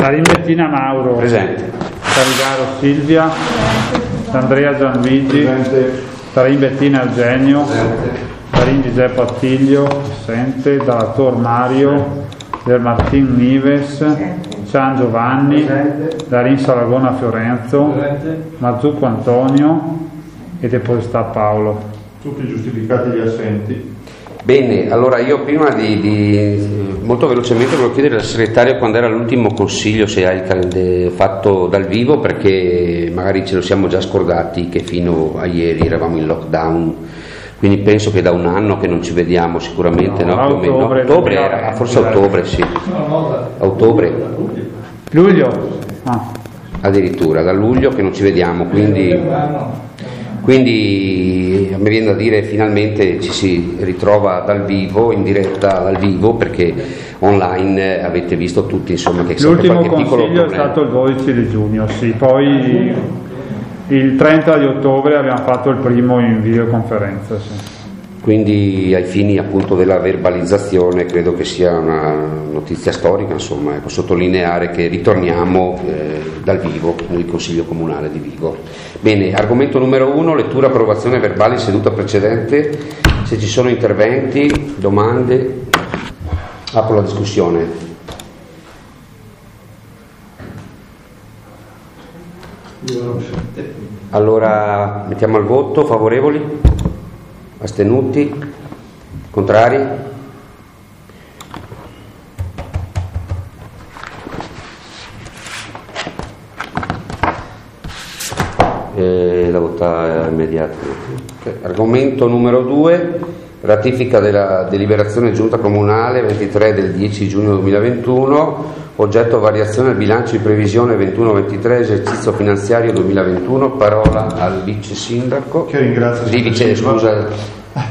Tarin Bettina Mauro. Presente. Tarigaro Silvia. Andrea Gianluigi. Presente. Tarin Bettina Eugenio. Presente. Tarin Giuseppe Attilio. Assente. Dalator Mario. Del Martin Nives. San Giovanni. Darin Saragona Fiorenzo. Mazzucco Antonio e Deposità Paolo. Tutti giustificati gli assenti. Bene, allora io prima di molto velocemente volevo chiedere al segretario quando era l'ultimo consiglio, se ha il calendario fatto dal vivo, perché magari ce lo siamo già scordati che fino a ieri eravamo in lockdown, quindi penso che da un anno che non ci vediamo sicuramente, no? Ottobre era, forse ottobre, sì. Ottobre. Luglio. Addirittura da luglio che non ci vediamo, quindi a me viene da dire finalmente ci si ritrova dal vivo, in diretta dal vivo, perché online avete visto tutti insomma che l'ultimo consiglio è stato il 12 di giugno, sì, poi il 30 di ottobre abbiamo fatto il primo in videoconferenza, sì. Quindi ai fini appunto della verbalizzazione credo che sia una notizia storica, insomma, ecco, sottolineare che ritorniamo dal vivo nel Consiglio Comunale di Vigo. Bene, argomento numero 1, lettura, approvazione verbali seduta precedente. Se ci sono interventi, domande, apro la discussione. Allora mettiamo al voto, favorevoli? Astenuti? Contrari? La vota è immediata. Okay. Argomento numero 2, ratifica della deliberazione giunta comunale 23 del 10 giugno 2021, oggetto variazione al bilancio di previsione 21-23 esercizio finanziario 2021. Parola al vice sindaco. Che ringrazio. Sì, vice, scusa.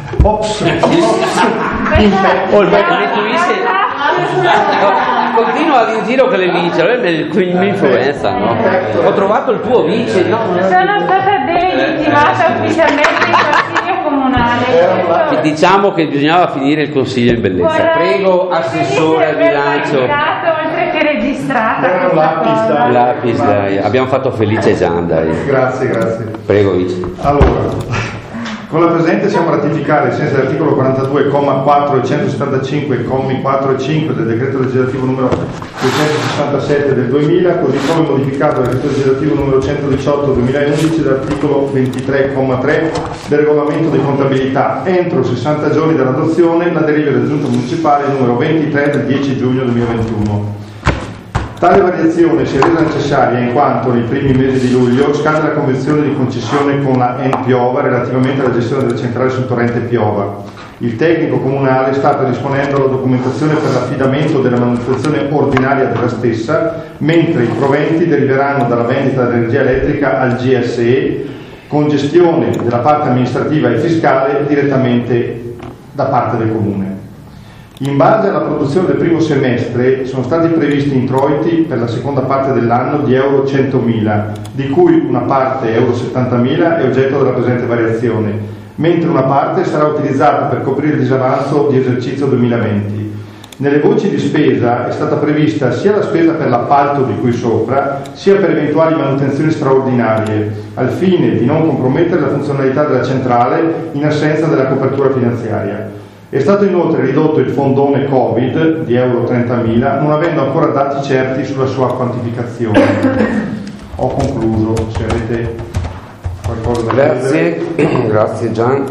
Continua a in giro che le vice, mi influenza, no? Ho trovato il tuo vice, no? Sono stata delegittimata ufficialmente in consiglio comunale. Diciamo che bisognava finire il consiglio in bellezza. Prego, assessore al bilancio. Oltre che registrata. Lapis, dai. Abbiamo fatto felice Gian, dai. Grazie. Prego, vice. Allora, con la presente siamo a ratificare, ai sensi dell'articolo 42, comma 4 e 175, commi 4 e 5 del decreto legislativo numero 267 del 2000, così come modificato dal decreto legislativo numero 118 del 2011 dell'articolo 23, comma 3 del regolamento di contabilità, entro 60 giorni dall'adozione, la delibera della Giunta Municipale numero 23 del 10 giugno 2021. Tale variazione si è resa necessaria in quanto nei primi mesi di luglio scade la convenzione di concessione con la EN Piova relativamente alla gestione della centrale sul torrente Piova. Il tecnico comunale sta predisponendo la documentazione per l'affidamento della manutenzione ordinaria della stessa, mentre i proventi deriveranno dalla vendita dell'energia elettrica al GSE, con gestione della parte amministrativa e fiscale direttamente da parte del comune. In base alla produzione del primo semestre sono stati previsti introiti per la seconda parte dell'anno di euro 100.000, di cui una parte euro 70.000 è oggetto della presente variazione, mentre una parte sarà utilizzata per coprire il disavanzo di esercizio 2020. Nelle voci di spesa è stata prevista sia la spesa per l'appalto di cui sopra, sia per eventuali manutenzioni straordinarie, al fine di non compromettere la funzionalità della centrale in assenza della copertura finanziaria. È stato inoltre ridotto il fondone Covid di euro 30.000, non avendo ancora dati certi sulla sua quantificazione. Ho concluso, se avete qualcosa da dire. Grazie Gian.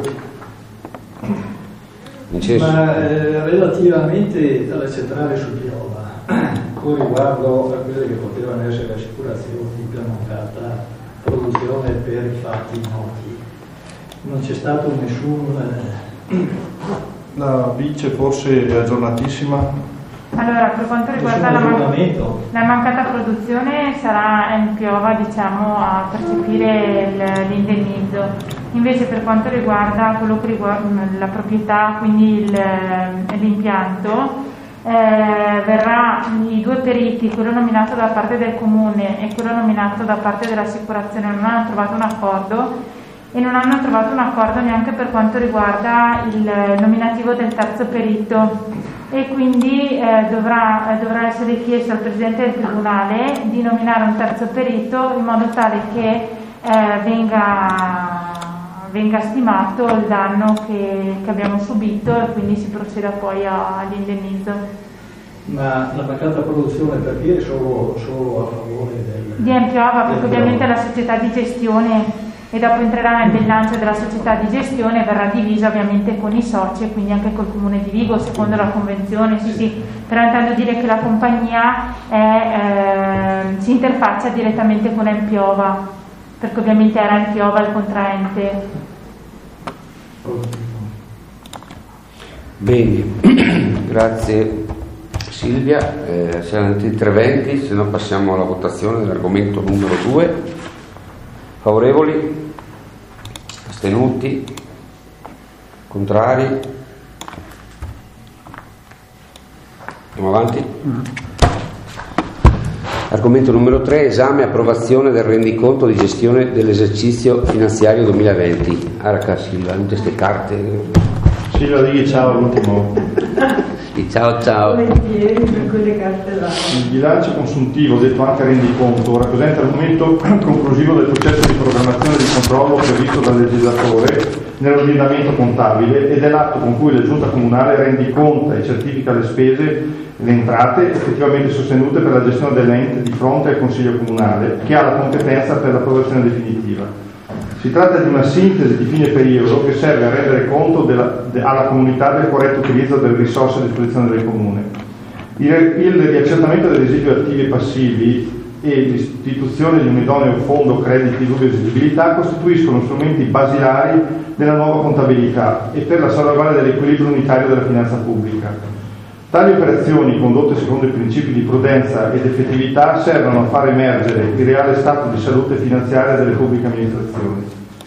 Ma relativamente alla centrale su Piova, con riguardo a quelle che potevano essere assicurazioni per mancata produzione per i fatti noti, non c'è stato nessun... La vice forse è aggiornatissima. Allora, per quanto riguarda la mancata produzione sarà in Piova, diciamo, a percepire l'indennizzo. Invece per quanto riguarda quello che riguarda la proprietà, quindi l'impianto, verrà i due periti, quello nominato da parte del comune e quello nominato da parte dell'assicurazione, non hanno trovato un accordo. E non hanno trovato un accordo neanche per quanto riguarda il nominativo del terzo perito, e quindi dovrà essere chiesto al Presidente del Tribunale di nominare un terzo perito in modo tale che venga stimato il danno che abbiamo subito e quindi si proceda poi all'indennizzo. Ma la mancata produzione perché solo a favore di Empiova, perché ovviamente la società di gestione, e dopo entrerà nel bilancio della società di gestione e verrà divisa ovviamente con i soci e quindi anche col Comune di Vigo secondo la convenzione, sì, però intendo dire che la compagnia si interfaccia direttamente con Empiova, perché ovviamente era Empiova il contraente. Bene, grazie Silvia, saranno interventi, se no passiamo alla votazione dell'argomento numero 2. Favorevoli? Astenuti? Contrari? Andiamo avanti? Argomento numero 3, esame e approvazione del rendiconto di gestione dell'esercizio finanziario 2020. Arca Silva, tutte queste carte. Silvia, digli ciao all'ultimo. Ciao. Il bilancio consuntivo, detto anche rendiconto, rappresenta il momento conclusivo del processo di programmazione e di controllo previsto dal legislatore nell'ordinamento contabile ed è l'atto con cui la Giunta Comunale rendiconta e certifica le spese e le entrate effettivamente sostenute per la gestione dell'ente di fronte al Consiglio Comunale, che ha la competenza per l'approvazione definitiva. Si tratta di una sintesi di fine periodo che serve a rendere conto alla comunità del corretto utilizzo delle risorse a disposizione del Comune. Il riaccertamento dei residui attivi e passivi e l'istituzione di un idoneo fondo crediti di dubbia esigibilità costituiscono strumenti basilari della nuova contabilità e per la salvaguardia dell'equilibrio unitario della finanza pubblica. Tali operazioni, condotte secondo i principi di prudenza ed effettività, servono a far emergere il reale stato di salute finanziaria delle pubbliche amministrazioni.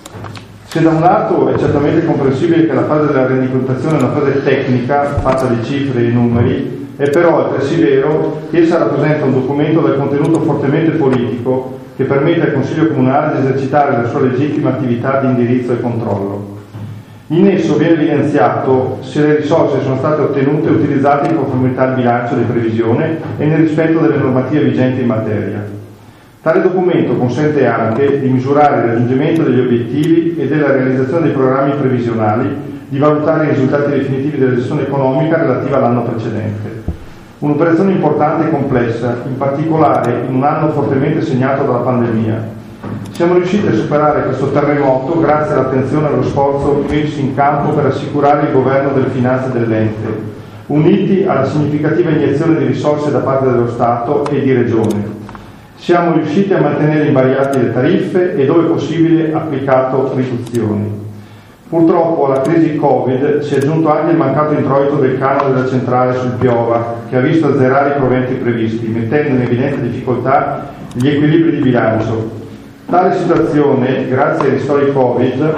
Se da un lato è certamente comprensibile che la fase della rendicontazione è una fase tecnica, fatta di cifre e numeri, è però altresì vero che essa rappresenta un documento dal contenuto fortemente politico che permette al Consiglio Comunale di esercitare la sua legittima attività di indirizzo e controllo. In esso viene evidenziato se le risorse sono state ottenute e utilizzate in conformità al bilancio di previsione e nel rispetto delle normative vigenti in materia. Tale documento consente anche di misurare il raggiungimento degli obiettivi e della realizzazione dei programmi previsionali, di valutare i risultati definitivi della gestione economica relativa all'anno precedente. Un'operazione importante e complessa, in particolare in un anno fortemente segnato dalla pandemia. Siamo riusciti a superare questo terremoto grazie all'attenzione e allo sforzo messi in campo per assicurare il governo delle finanze dell'ente, uniti alla significativa iniezione di risorse da parte dello Stato e di Regione. Siamo riusciti a mantenere invariate le tariffe e dove possibile applicato riduzioni. Purtroppo alla crisi Covid si è aggiunto anche il mancato introito del canone della centrale sul Piova, che ha visto azzerare i proventi previsti, mettendo in evidente difficoltà gli equilibri di bilancio. Tale situazione, grazie ai ristori Covid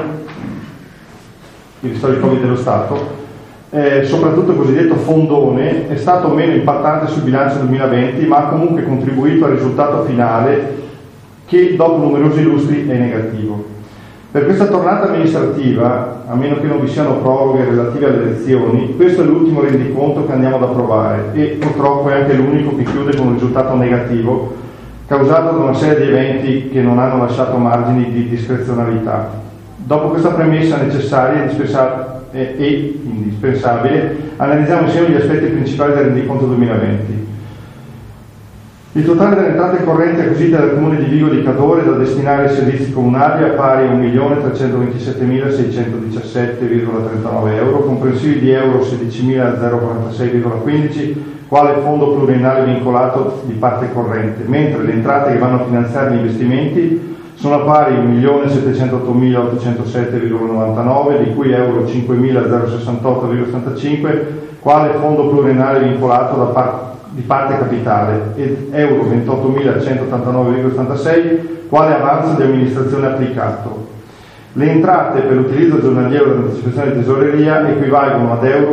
dello Stato, soprattutto il cosiddetto fondone, è stato meno impattante sul bilancio 2020, ma ha comunque contribuito al risultato finale che dopo numerosi lustri è negativo. Per questa tornata amministrativa, a meno che non vi siano proroghe relative alle elezioni, questo è l'ultimo rendiconto che andiamo ad approvare e purtroppo è anche l'unico che chiude con un risultato negativo causato da una serie di eventi che non hanno lasciato margini di discrezionalità. Dopo questa premessa necessaria e indispensabile, analizziamo insieme gli aspetti principali del rendiconto 2020. Il totale delle entrate correnti acquisite dal Comune di Vigo di Cadore da destinare ai servizi comunali è pari a 1.327.617,39 euro, comprensivi di euro 16.046,15 quale fondo pluriennale vincolato di parte corrente, mentre le entrate che vanno a finanziare gli investimenti sono pari a 1.708.807,99, di cui euro 5.068,65 quale fondo pluriennale vincolato di parte capitale ed euro 28.189,86 quale avanzo di amministrazione applicato. Le entrate per l'utilizzo giornaliero dell'anticipazione di tesoreria equivalgono ad euro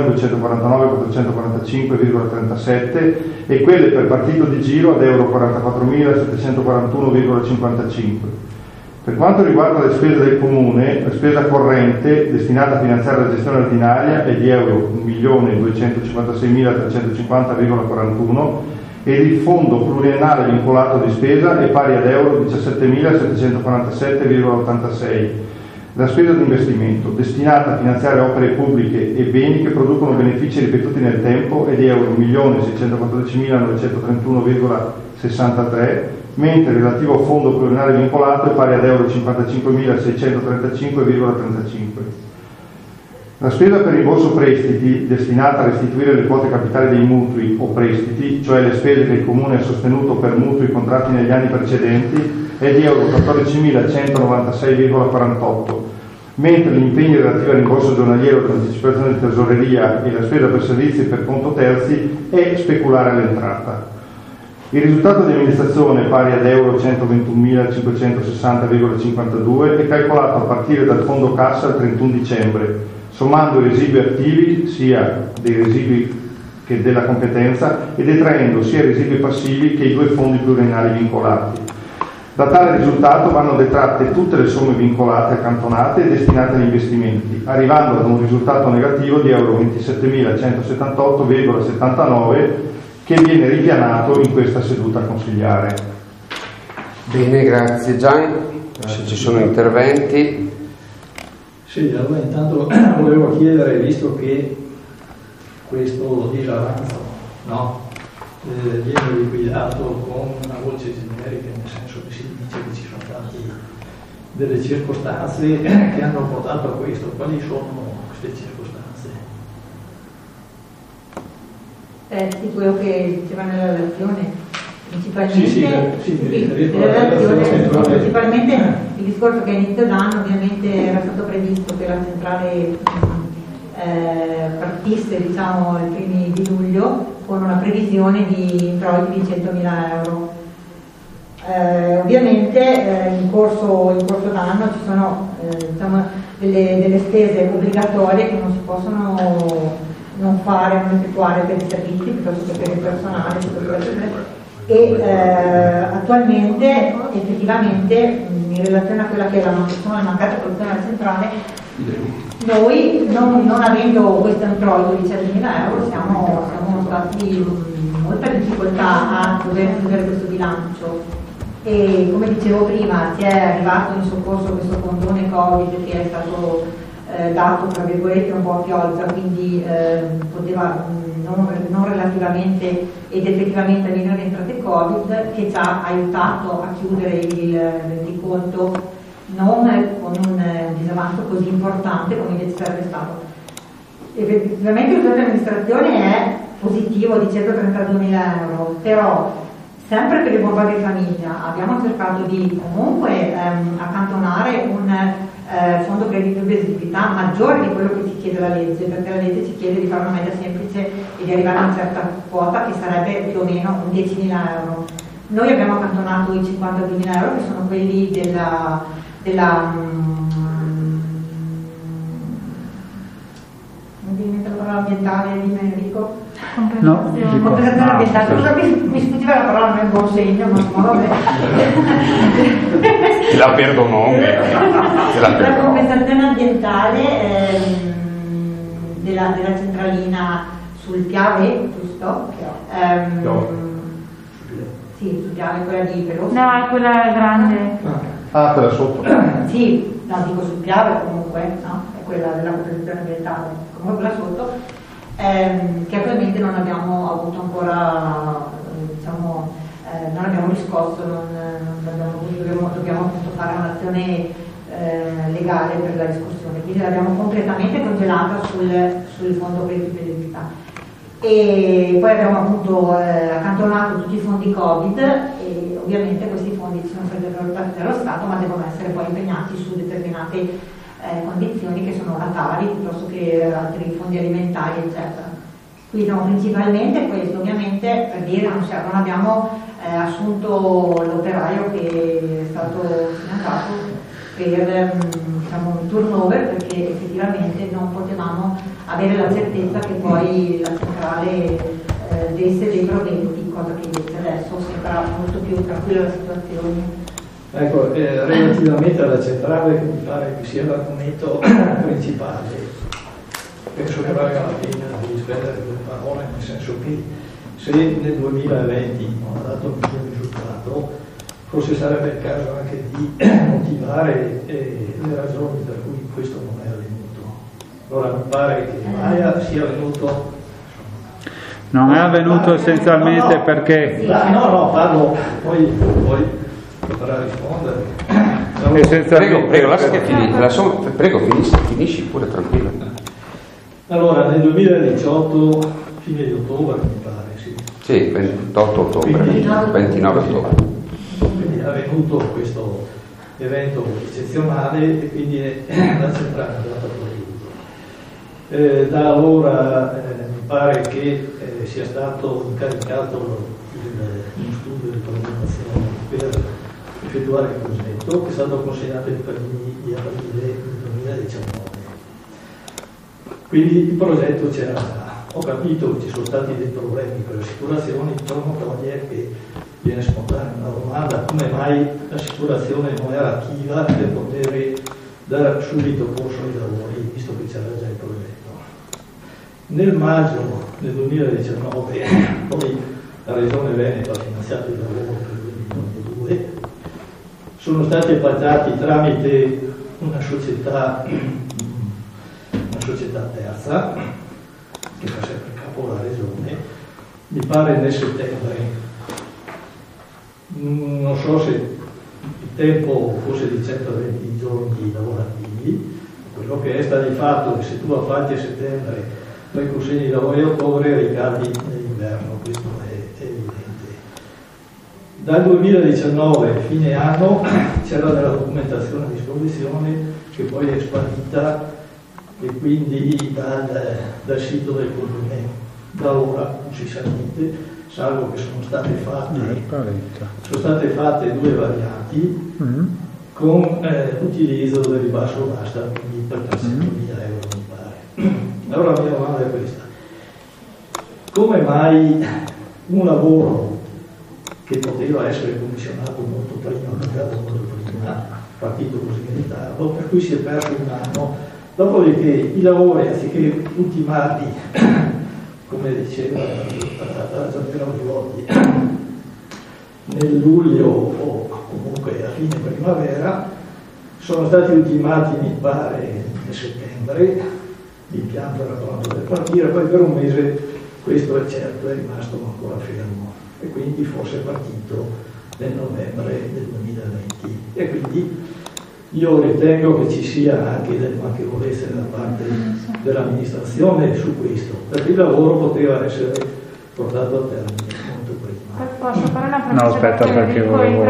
1.249.445,37 e quelle per partito di giro ad euro 44.741,55. Per quanto riguarda le spese del Comune, la spesa corrente destinata a finanziare la gestione ordinaria è di euro 1.256.350,41 ed il fondo pluriennale vincolato di spesa è pari ad euro 17.747,86. La spesa di investimento destinata a finanziare opere pubbliche e beni che producono benefici ripetuti nel tempo è di euro 1.614.931,63, mentre il relativo fondo pluriennale vincolato è pari ad euro 55.635,35. La spesa per rimborso prestiti destinata a restituire le quote capitali dei mutui o prestiti, cioè le spese che il Comune ha sostenuto per mutui contratti negli anni precedenti, è di euro 14.196,48, mentre gli impegni relativi al rimborso giornaliero dell'anticipazione di tesoreria e la spesa per servizi per conto terzi è speculare all'entrata. Il risultato di amministrazione, pari ad euro 121.560,52, è calcolato a partire dal fondo cassa al 31 dicembre, sommando i residui attivi sia dei residui che della competenza e detraendo sia i residui passivi che i due fondi pluriennali vincolati. Da tale risultato vanno detratte tutte le somme vincolate, accantonate e destinate agli investimenti, arrivando ad un risultato negativo di euro 27.178,79 che viene ripianato in questa seduta consigliare. Bene, grazie Gian. Se ci sono interventi. Sì, allora intanto volevo chiedere, visto che questo disavanzo, no? Viene liquidato con una voce generica, nel senso che si dice che ci sono state delle circostanze che hanno portato a questo. Quali sono queste circostanze? Di quello che diceva nella relazione, principalmente il discorso che a inizio d'anno ovviamente era stato previsto che la centrale partisse, diciamo, ai primi di luglio con una previsione di introiti di 100.000 euro. Ovviamente in corso d'anno ci sono diciamo, delle spese obbligatorie che non si possono non effettuare per i servizi piuttosto che per il personale, e attualmente effettivamente in relazione a quella che è la mancata produzione alla centrale, noi non avendo questo introito di 100.000 euro siamo stati in molta difficoltà a dover chiudere questo bilancio, e come dicevo prima ci è arrivato in soccorso questo condone Covid che è stato dato tra virgolette un po' a pioggia, quindi poteva non relativamente ed effettivamente venire le entrate Covid, che ci ha aiutato a chiudere il rendiconto non con un disavanzo così importante come invece sarebbe stato. Effettivamente il risultato di amministrazione è positivo di 132.000 euro, però sempre per il bordo di famiglia abbiamo cercato di comunque accantonare un fondo credito di esecutività maggiore di quello che ci chiede la legge, perché la legge ci chiede di fare una media semplice e di arrivare a una certa quota che sarebbe più o meno 10.000 euro. Noi abbiamo accantonato i 52.000 euro che sono quelli della non mi viene la parola ambientale di Enrico. Compensazione ambientale, scusa, mi sfuggiva la parola, non è un buon segno, ma vabbè. La perdono. La compensazione ambientale della centralina sul Piave, giusto? Sì, sul Piave, quella di Pelosi. No, è quella grande. Quella sotto. Sì, no, dico sul Piave comunque, no? È quella della compensazione ambientale, comunque quella sotto. Che attualmente non abbiamo avuto ancora, diciamo, non abbiamo riscosso, dobbiamo appunto fare un'azione legale per la riscossione, quindi l'abbiamo completamente congelata sul fondo credito di eredità. E poi abbiamo appunto accantonato tutti i fondi Covid, e ovviamente questi fondi ci sono stati valutati dallo Stato, ma devono essere poi impegnati su determinate condizioni che sono la Tari piuttosto che altri fondi alimentari, eccetera. Quindi no, principalmente questo, ovviamente per dire non abbiamo assunto l'operaio che è stato finanziato per diciamo, un turnover, perché effettivamente non potevamo avere la certezza che poi la centrale desse dei proventi, cosa che invece adesso sembra molto più tranquilla la situazione. Ecco, relativamente alla centrale, che mi pare che sia l'argomento principale, penso che valga la pena di spendere due parole, nel senso che se nel 2020 non ha dato nessun risultato, forse sarebbe il caso anche di motivare le ragioni per cui questo non è avvenuto. Allora mi pare che Maia sia avvenuto. Non è avvenuto essenzialmente perché... parlo, poi potrà rispondere. Prego, lascia che finisci pure, tranquillo. Allora, nel 2018, fine di ottobre, mi pare, sì. Sì, 28 ottobre, 29 ottobre. Quindi è avvenuto questo evento eccezionale e quindi la centrale è andata fuori. Da allora mi pare che sia stato incaricato uno studio di programmazione per effettuare il progetto, che è stato consegnato il 1 di aprile del 2019. Quindi il progetto c'era già. Ho capito che ci sono stati dei problemi per le assicurazioni, però non toglie che viene spontanea una domanda: come mai l'assicurazione non era attiva per poter dare subito corso ai lavori, visto che c'era già il progetto? Nel maggio del 2019 poi la Regione Veneto ha finanziato il lavoro per il 2022, sono stati appaltati tramite una società terza che fa sempre capo alla Regione, mi pare nel settembre, non so se il tempo fosse di 120 giorni lavorativi. Quello che è sta di fatto che se tu appalti a settembre, poi consegni i lavori a ottobre, ricadi nell'inverno, questo è evidente. Dal 2019 fine anno c'era della documentazione a disposizione che poi è sparita, e quindi dal sito del condominio. Da allora non si sa niente, salvo che sono state fatte due varianti con l'utilizzo del ribasso d'asta, quindi per 300.000 euro mi pare. Allora la mia domanda è questa: come mai un lavoro che poteva essere commissionato molto prima, partito così in ritardo, per cui si è perso un anno? Dopodiché i lavori, anziché ultimarli, come diceva Gianpiero Rivolti, nel luglio o comunque a fine primavera, sono stati ultimati, mi pare, nel settembre, l'impianto era pronto per partire, poi per un mese questo è certo è rimasto ancora fermo e quindi forse è partito nel novembre del 2020 e quindi io ritengo che ci sia anche delle manchevolezze da parte dell'amministrazione su questo, perché il lavoro poteva essere portato a termine molto prima. Posso fare una No, aspetta, perché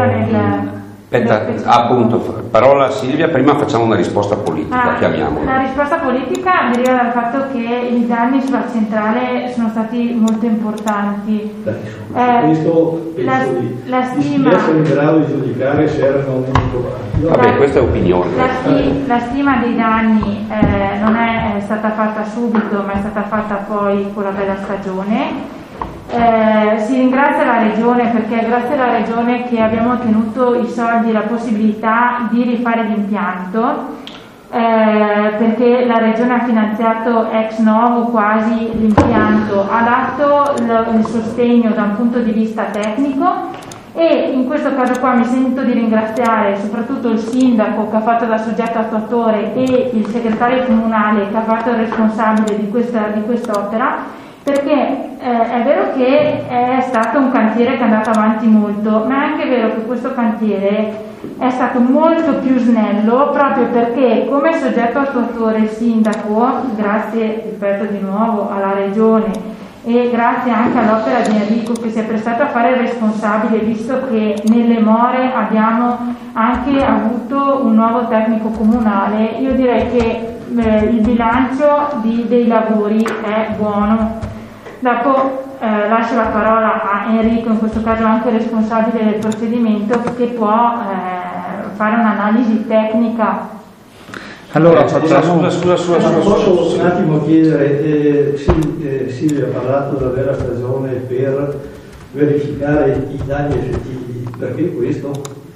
appunto, parola a Silvia, prima facciamo una risposta politica, chiamiamola. La risposta politica deriva dal fatto che i danni sulla centrale sono stati molto importanti. Questo penso di essere in grado di giudicare se erano importanti. Vabbè, questa è opinione. La stima dei danni non è stata fatta subito, ma è stata fatta poi con la bella stagione. Si ringrazia la Regione, perché è grazie alla Regione che abbiamo ottenuto i soldi e la possibilità di rifare l'impianto, perché la Regione ha finanziato ex novo quasi l'impianto, ha dato il sostegno da un punto di vista tecnico e in questo caso qua mi sento di ringraziare soprattutto il sindaco che ha fatto da soggetto attuatore e il segretario comunale che ha fatto il responsabile di quest'opera, perché è vero che è stato un cantiere che è andato avanti molto, ma è anche vero che questo cantiere è stato molto più snello proprio perché come soggetto attuatore il sindaco, grazie, ripeto di nuovo, alla Regione e grazie anche all'opera di Enrico che si è prestato a fare il responsabile, visto che nelle more abbiamo anche avuto un nuovo tecnico comunale, io direi che il bilancio dei lavori è buono. Dopo lascio la parola a Enrico, in questo caso anche responsabile del procedimento, che può fare un'analisi tecnica. Allora, scusa, posso un attimo chiedere, Silvia ha parlato della vera stagione per verificare i danni effettivi, perché questo?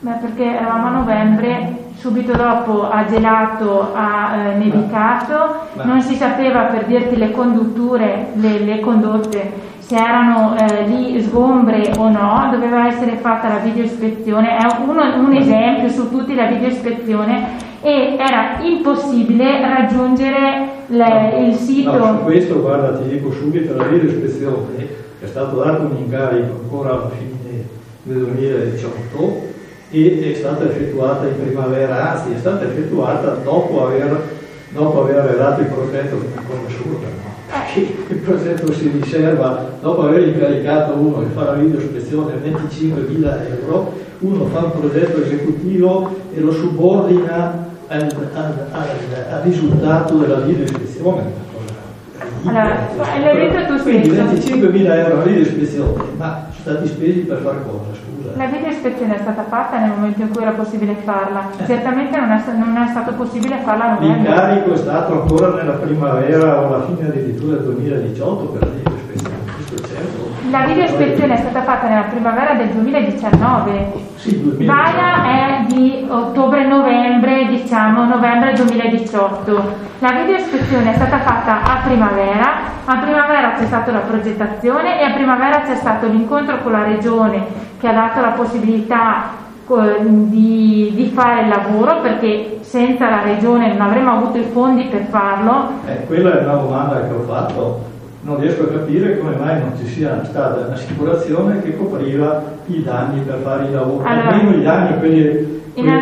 Perché eravamo a novembre, subito dopo ha gelato, ha nevicato, non si sapeva, per dirti, le condutture, le condotte, se erano lì sgombre o no, doveva essere fatta la videoispezione, è un esempio su tutti, la videoispezione, e era impossibile raggiungere il sito. No, su questo, guarda, ti dico subito, la videoispezione è stato dato un incarico ancora alla fine del 2018 e è stata effettuata in primavera, anzi è stata effettuata dopo aver dato il progetto, che è una cosa assurda, no? Il progetto si riserva, dopo aver incaricato uno che fa la videoispezione 25.000 euro, uno fa un progetto esecutivo e lo subordina al risultato della videoispezione. Allora, l'hai detto tu Quindi stesso. 25.000 euro la videoispezione, ma sono stati spesi per fare cosa? Scusa. La videoispezione è stata fatta nel momento in cui era possibile farla, certamente non è stato possibile farla a novembre. L'incarico è stato ancora nella primavera o alla fine addirittura del 2018 per la videoispezione, questo è certo. La videoispezione è stata fatta nella primavera del 2019. Sì, 2018. Vaia è di ottobre-novembre, diciamo novembre 2018. La videoispezione è stata fatta a primavera c'è stata la progettazione e a primavera c'è stato l'incontro con la regione che ha dato la possibilità di fare il lavoro, perché senza la regione non avremmo avuto i fondi per farlo. Quella è una domanda che ho fatto. Non riesco a capire come mai non ci sia stata un'assicurazione che copriva i danni per fare il lavoro. Allora, almeno i danni, quelli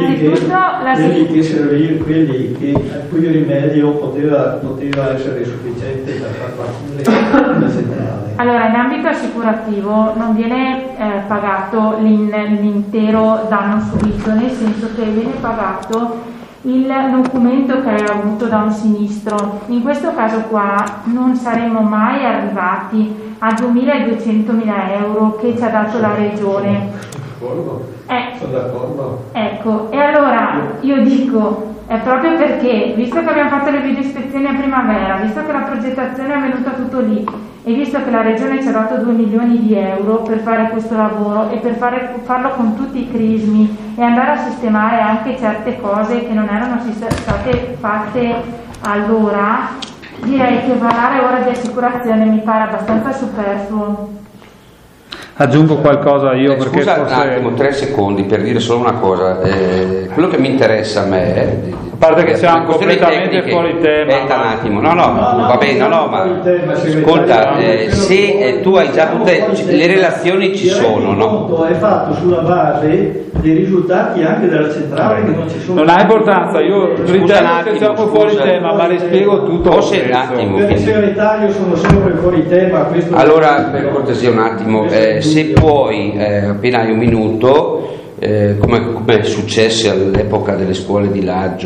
a cui il rimedio poteva essere sufficiente per far partire la centrale. Allora, in ambito assicurativo non viene pagato l'intero danno subito, nel senso che viene pagato il documento che hai avuto da un sinistro. In questo caso qua non saremmo mai arrivati a 2.200.000 euro che ci ha dato la regione. Sono d'accordo. Ecco, e allora io dico, è proprio perché, visto che abbiamo fatto le videoispezioni a primavera, visto che la progettazione è avvenuta tutto lì, e visto che la regione ci ha dato 2 milioni di euro per fare questo lavoro e per farlo con tutti i crismi e andare a sistemare anche certe cose che non erano state fatte allora, direi che parlare ora di assicurazione mi pare abbastanza superfluo. Aggiungo qualcosa io perché scusa forse... un attimo, 3 secondi per dire solo una cosa. Quello che mi interessa a me, a parte che siamo completamente fuori tema, un attimo, va bene, ma ascolta, se tu hai già tutte le relazioni, ci sono, no? È fatto sulla base dei risultati anche della centrale, che non ci sono. Non ha importanza, io ritengo che siamo fuori tema, ma le spiego tutto. Forse un attimo. Per il segretario sono sempre fuori tema. Allora, per cortesia un attimo, se puoi, appena hai un minuto, come è successo all'epoca delle scuole di Laggio,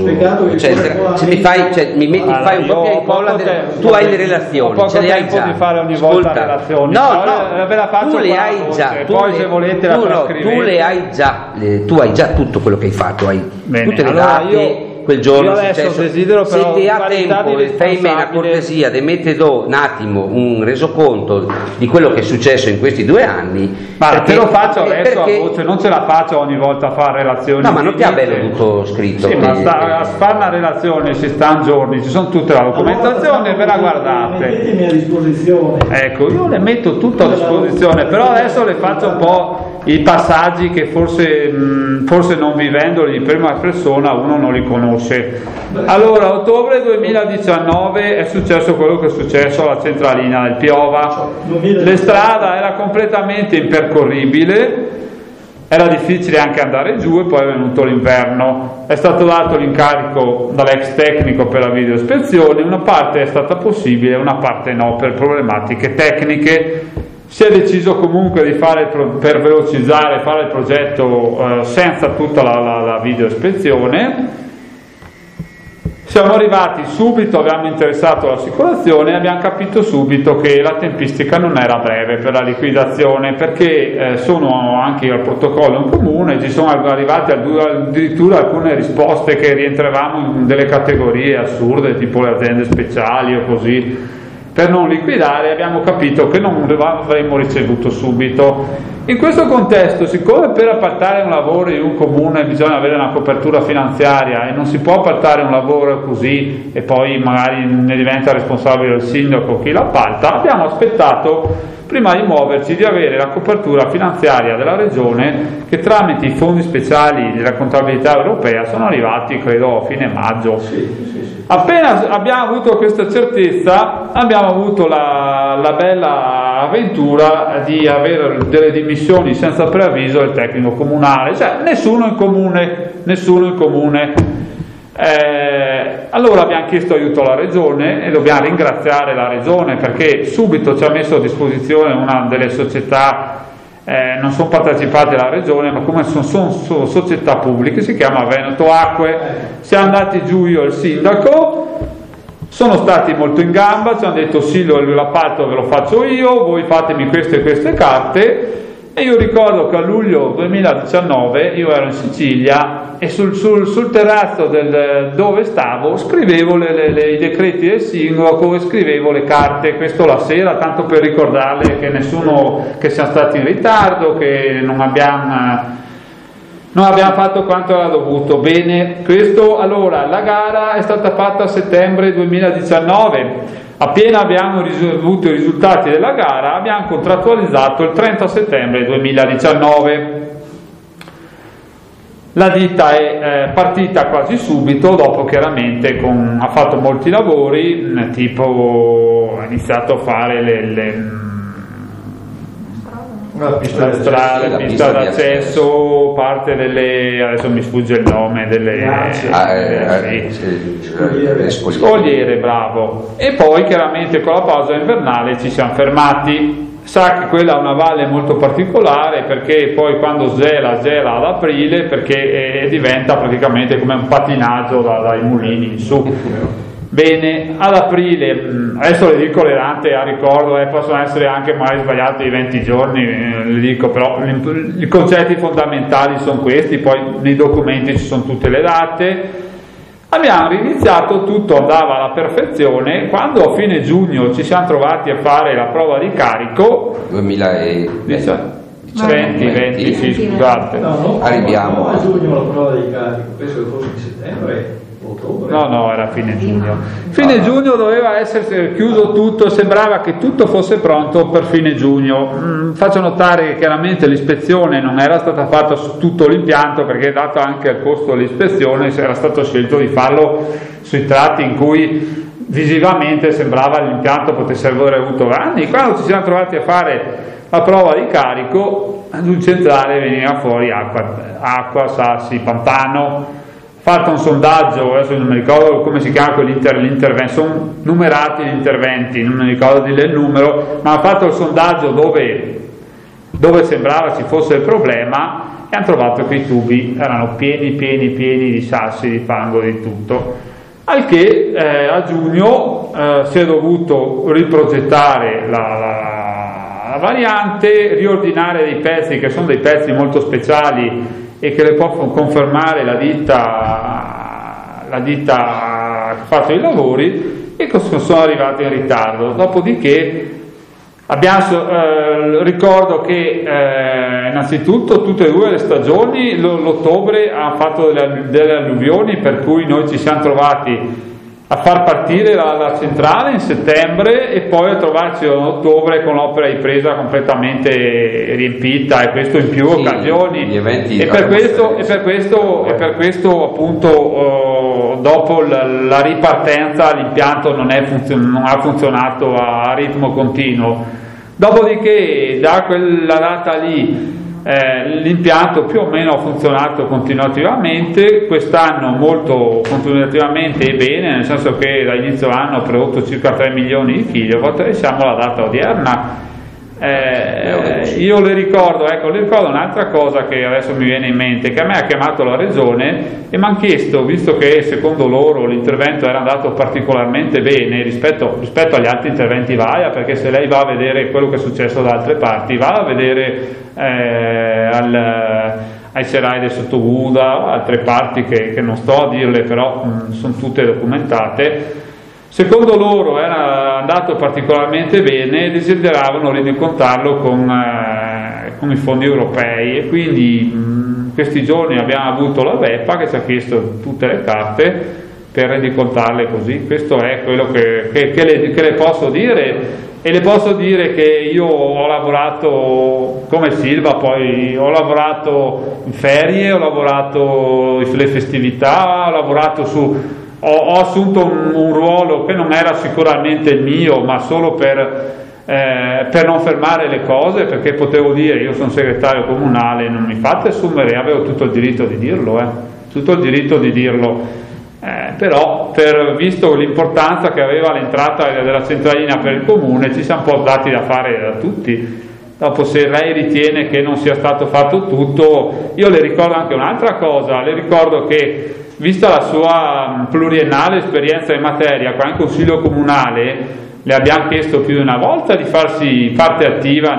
se mi fai un copia e incolla tu hai le relazioni, ce le hai già di fare ogni volta relazioni, ve la faccio, tu le hai già, poi se volete la trascrivete. Tu le hai già, tu hai già tutto quello che hai fatto, hai tutte le date. Quel giorno io adesso desidero, però, se ti ha tempo, fai me una cortesia di mettere un attimo un resoconto di quello che è successo in questi 2 anni. Ma te lo faccio adesso a voce, non ce la faccio ogni volta a fare relazioni. No, ma non ti ha bello tutto scritto. Sì, ma a fare una relazione ci stanno giorni, ci sono tutte la documentazione, ve la guardate. Mettetemi a disposizione. Ecco, io le metto tutto a disposizione, però adesso le faccio un po' i passaggi che forse non vivendoli in prima persona uno non li conosce. Allora, ottobre 2019 è successo quello che è successo alla centralina del Piova. La strada era completamente impercorribile, era difficile anche andare giù, e poi è venuto l'inverno. È stato dato l'incarico dall'ex tecnico per la videoispezione, una parte è stata possibile, una parte no, per problematiche tecniche. Si è deciso comunque di fare, per velocizzare, fare il progetto senza tutta la videoispezione. Siamo arrivati subito, abbiamo interessato l'assicurazione e abbiamo capito subito che la tempistica non era breve per la liquidazione, perché sono anche al protocollo in comune, ci sono arrivate addirittura alcune risposte che rientravamo in delle categorie assurde, tipo le aziende speciali o così, per non liquidare, abbiamo capito che non avremmo ricevuto subito. In questo contesto, siccome per appaltare un lavoro in un comune bisogna avere una copertura finanziaria e non si può appaltare un lavoro così e poi magari ne diventa responsabile il sindaco chi l'appalta, abbiamo aspettato prima di muoverci di avere la copertura finanziaria della regione, che tramite i fondi speciali della contabilità europea sono arrivati credo a fine maggio. Appena abbiamo avuto questa certezza, abbiamo avuto la bella avventura di avere delle dimissioni senza preavviso del tecnico comunale, cioè nessuno in comune. Allora abbiamo chiesto aiuto alla regione e dobbiamo ringraziare la regione perché subito ci ha messo a disposizione una delle società, non sono partecipate alla regione ma come sono società pubbliche, si chiama Veneto Acque. Siamo andati giù io e il sindaco, sono stati molto in gamba, ci hanno detto sì, l'appalto ve lo faccio io, voi fatemi queste e queste carte. E io ricordo che a luglio 2019 io ero in Sicilia e sul terrazzo dove stavo scrivevo i decreti del sindaco e scrivevo le carte, questo la sera, tanto per ricordarle che che siamo stati in ritardo, che non abbiamo fatto quanto era dovuto. Bene, questo allora, la gara è stata fatta a settembre 2019. Appena abbiamo avuto i risultati della gara abbiamo contrattualizzato il 30 settembre 2019. La ditta è partita quasi subito, dopo chiaramente ha fatto molti lavori, tipo ha iniziato a fare la pista d'accesso, parte adesso mi sfugge il nome scogliere, bravo. E poi chiaramente con la pausa invernale ci siamo fermati. Sa che quella è una valle molto particolare perché poi quando gela ad aprile, perché diventa praticamente come un patinaggio dai mulini in su. Bene, ad aprile, adesso le dico le date a ricordo, possono essere anche magari sbagliate i 20 giorni, le dico, però i concetti fondamentali sono questi, poi nei documenti ci sono tutte le date. Abbiamo iniziato, tutto andava alla perfezione, quando a fine giugno ci siamo trovati a fare la prova di carico 2020, sì, scusate. Arriviamo a giugno la prova di carico, penso che fosse di settembre. No, era fine giugno. Fine giugno doveva essere chiuso tutto, sembrava che tutto fosse pronto per fine giugno. Faccio notare che chiaramente l'ispezione non era stata fatta su tutto l'impianto perché dato anche il costo dell'ispezione era stato scelto di farlo sui tratti in cui visivamente sembrava l'impianto potesse avere avuto anni. Quando ci siamo trovati a fare la prova di carico, sul centrale veniva fuori acqua, sassi, pantano. Fatto un sondaggio, adesso non mi ricordo come si chiama l'intervento, sono numerati gli interventi, non mi ricordo il numero, ma ha fatto il sondaggio dove sembrava ci fosse il problema e hanno trovato che i tubi erano pieni di sassi, di fango, di tutto. Al che a giugno si è dovuto riprogettare la variante, riordinare dei pezzi che sono dei pezzi molto speciali e che le può confermare la ditta che ha fatto i lavori e che sono arrivati in ritardo. Dopodiché ricordo che innanzitutto tutte e due le stagioni, l'ottobre ha fatto delle alluvioni, per cui noi ci siamo trovati a far partire la centrale in settembre e poi a trovarci in ottobre con l'opera di presa completamente riempita, e questo in più occasioni, e per questo appunto dopo la ripartenza l'impianto non ha funzionato a ritmo continuo. Dopodiché da quella data lì l'impianto più o meno ha funzionato continuativamente, quest'anno molto continuativamente e bene, nel senso che da inizio anno ha prodotto circa 3 milioni di kilowatt e siamo alla data odierna. Io le ricordo un'altra cosa che adesso mi viene in mente, che a me ha chiamato la regione e mi hanno chiesto, visto che secondo loro l'intervento era andato particolarmente bene rispetto agli altri interventi VAIA, perché se lei va a vedere quello che è successo da altre parti, va a vedere ai Serai del Sottoguda, altre parti che non sto a dirle, però sono tutte documentate. Secondo loro era andato particolarmente bene e desideravano rendicontarlo con i fondi europei, e quindi questi giorni abbiamo avuto la VEPA che ci ha chiesto tutte le carte per rendicontarle così. Questo è quello che le posso dire. E le posso dire che io ho lavorato come Silva, poi ho lavorato in ferie, ho lavorato sulle festività, ho assunto un ruolo che non era sicuramente il mio, ma solo per non fermare le cose, perché potevo dire: io sono segretario comunale, non mi fate assumere, avevo tutto il diritto di dirlo, tutto il diritto di dirlo. Però visto l'importanza che aveva l'entrata della centralina per il comune, ci siamo un po' dati da fare da tutti. Dopo, se lei ritiene che non sia stato fatto tutto, io le ricordo anche un'altra cosa. Le ricordo che, vista la sua pluriennale esperienza in materia qua in Consiglio Comunale, le abbiamo chiesto più di una volta di farsi parte attiva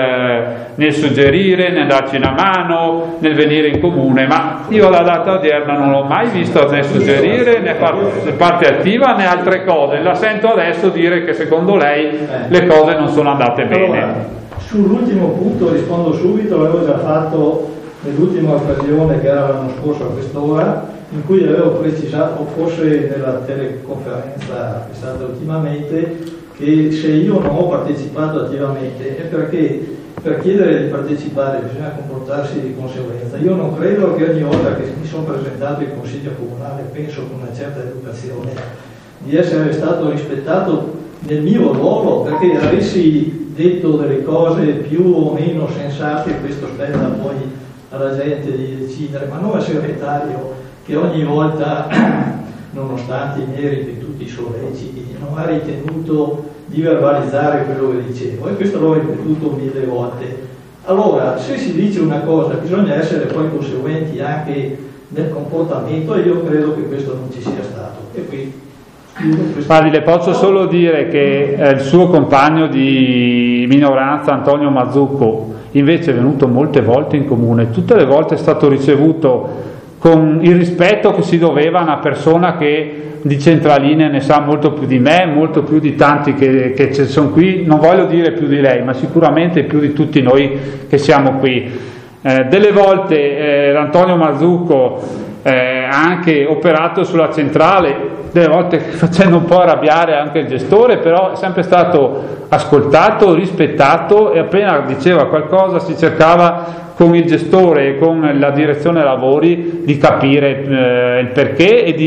nel suggerire, nel darci una mano, nel venire in comune, ma io alla data odierna non l'ho mai visto né suggerire, né far parte attiva, né altre cose. La sento adesso dire che secondo lei le cose non sono andate bene. Allora, sull'ultimo punto rispondo subito, l'avevo già fatto nell'ultima occasione che era l'anno scorso a quest'ora, in cui avevo precisato, forse nella teleconferenza che è stata ultimamente, che se io non ho partecipato attivamente è perché per chiedere di partecipare bisogna comportarsi di conseguenza. Io non credo che ogni volta che mi sono presentato in Consiglio Comunale, penso con una certa educazione, di essere stato rispettato nel mio ruolo, perché avessi detto delle cose più o meno sensate, questo spetta poi alla gente di decidere, ma non al segretario che ogni volta, nonostante i miei ripetuti solleciti, non ha ritenuto di verbalizzare quello che dicevo, e questo l'ho ripetuto 1000 volte. Allora, se si dice una cosa bisogna essere poi conseguenti anche nel comportamento, e io credo che questo non ci sia stato. E qui Guardi, le posso solo dire che il suo compagno di minoranza Antonio Mazzucco invece è venuto molte volte in comune, tutte le volte è stato ricevuto con il rispetto che si doveva a una persona che di centraline ne sa molto più di me, molto più di tanti che sono qui, non voglio dire più di lei, ma sicuramente più di tutti noi che siamo qui. Delle volte Antonio Mazzucco ha anche operato sulla centrale, delle volte facendo un po' arrabbiare anche il gestore, però è sempre stato ascoltato, rispettato, e appena diceva qualcosa si cercava con il gestore e con la direzione lavori di capire il perché e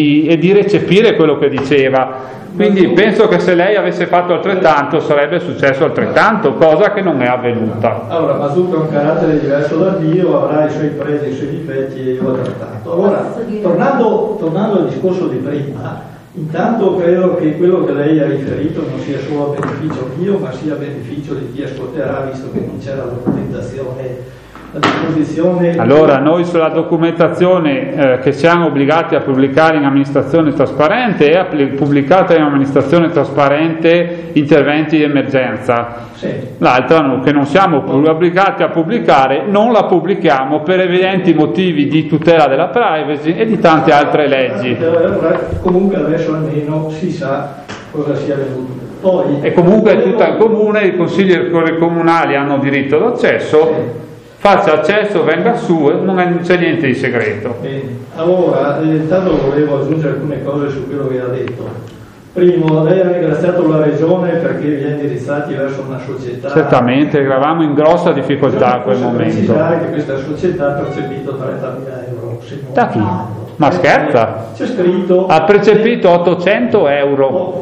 di recepire quello che diceva. Quindi penso che se lei avesse fatto altrettanto sarebbe successo altrettanto, cosa che non è avvenuta. Allora, Mazzucco ha un carattere diverso dal mio, avrà i suoi pregi e i suoi difetti, e io altrettanto. Allora, tornando al discorso di prima, intanto credo che quello che lei ha riferito non sia solo a beneficio mio, ma sia a beneficio di chi ascolterà, visto che non c'è la documentazione a disposizione. Allora, noi sulla documentazione che siamo obbligati a pubblicare in amministrazione trasparente è pubblicata in amministrazione trasparente interventi di emergenza. Sì. L'altra che non siamo obbligati a pubblicare, non la pubblichiamo per evidenti motivi di tutela della privacy e di tante altre leggi. Comunque adesso almeno si sa cosa sia venuto. Poi, e comunque è tutta in comune, i consigli comunali hanno diritto d'accesso. Sì. Faccia accesso, venga su, non c'è niente di segreto. Bene. Allora, intanto volevo aggiungere alcune cose su quello che ha detto. Primo, lei ha ringraziato la Regione perché vi ha indirizzati verso una società. Certamente, eravamo in grossa difficoltà a quel momento. Precisare che questa società ha percepito 30.000 euro. Da chi? Ma scherza? C'è scritto. Ha percepito 800 euro.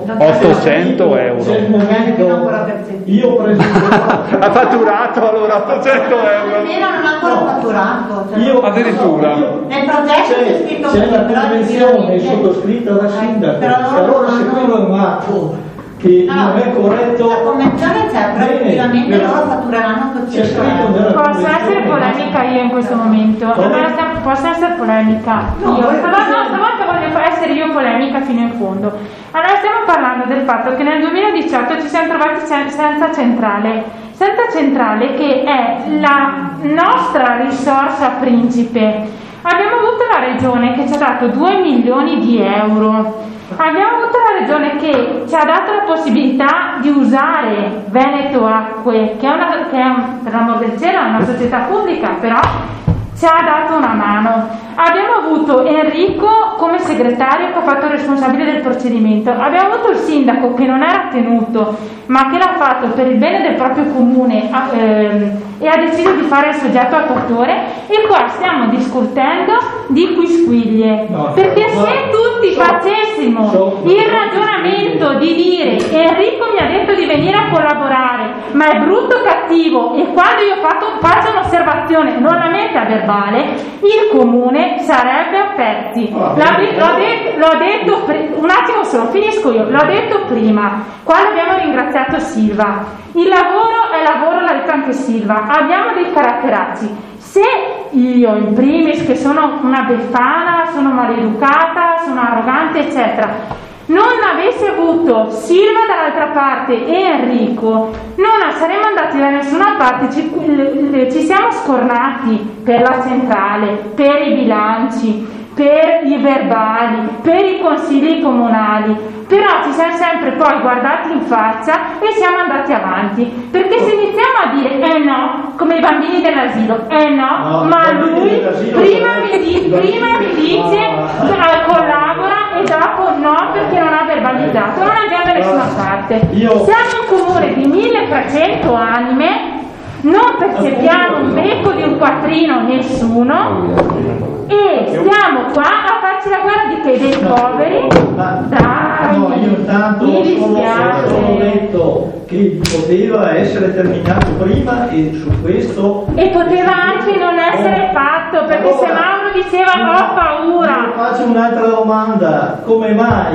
800 euro. C'è il momento. Io ho preso. Ha fatturato allora 800 euro. Almeno non ha ancora fatturato. Cioè Io addirittura. Nel progetto c'è scritto c'è la convenzione sottoscritta da sindaco. Allora se quello è un atto che non è corretto. La convenzione c'è, però effettivamente loro fattureranno 800 euro. Posso essere polemica io in questo momento? Posso essere polemica? No, stavolta voglio essere io polemica fino in fondo. Allora stiamo parlando del fatto che nel 2018 ci siamo trovati senza centrale che è la nostra risorsa principe. Abbiamo avuto la regione che ci ha dato 2 milioni di euro. Abbiamo avuto la regione che ci ha dato la possibilità di usare Veneto Acque, che è per l'amor del cielo è una società pubblica, però ci ha dato una mano. Abbiamo avuto Enrico come segretario che ha fatto responsabile del procedimento. Abbiamo avuto il sindaco che non era tenuto, ma che l'ha fatto per il bene del proprio comune e ha deciso di fare il soggetto attuatore, e qua stiamo discutendo di quisquiglie. Perché se tutti facessimo il ragionamento di dire Enrico mi ha detto di venire a collaborare, ma è brutto cattivo, e quando io faccio un'osservazione non la mette a verbale, il comune sarebbe a pezzi. L'ho detto un attimo solo, finisco io, l'ho detto prima quando abbiamo ringraziato Silva. Il lavoro è lavoro, l'ha detto anche Silva, abbiamo dei caratteracci. Se io in primis, che sono una befana, sono maleducata, sono arrogante eccetera, non avessi avuto Silva dall'altra parte e Enrico, non saremmo andati da nessuna parte, ci siamo scornati per la centrale, per i bilanci, per i verbali, per i consigli comunali, però ci siamo sempre poi guardati in faccia e siamo andati avanti, perché se iniziamo a dire no, come i bambini dell'asilo, no, ma lui prima mi dice collabora e dopo no perché non ha verbalizzato, non andiamo da nessuna parte. Siamo un comune di 1300 anime, non percepiamo un becco di un quattrino nessuno, e stiamo qua a farci la guerra di che dei poveri. Dai, no, io intanto solo detto che poteva essere terminato prima, e su questo e poteva anche non essere fatto, perché se Mauro diceva ho paura. Faccio un'altra domanda: come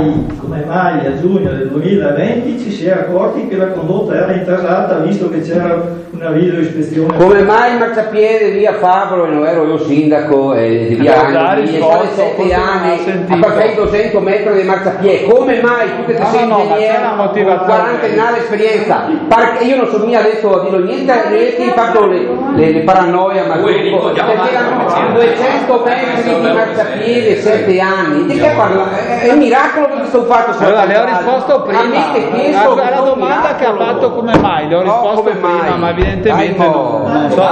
mai a giugno del 2020 ci si è accorti che la condotta era intasata, visto che c'era una videoispezione? Come mai Marciapiede, via Fabro, e non ero io sindaco, e di via Angeli, 7 anni a partire 200 metri di Marciapiede? Come mai tu che ti sei ingegnere con 40 anni di esperienza? Io non sono mica adesso a dire niente, hai fatto le paranoia, ma perché erano 200 metri di Marciapiede, 7 anni, di che parla? È un miracolo che sto fatto. Allora, le ho risposto prima alla domanda che ha fatto come mai, le ho risposto prima, ma evidentemente non so.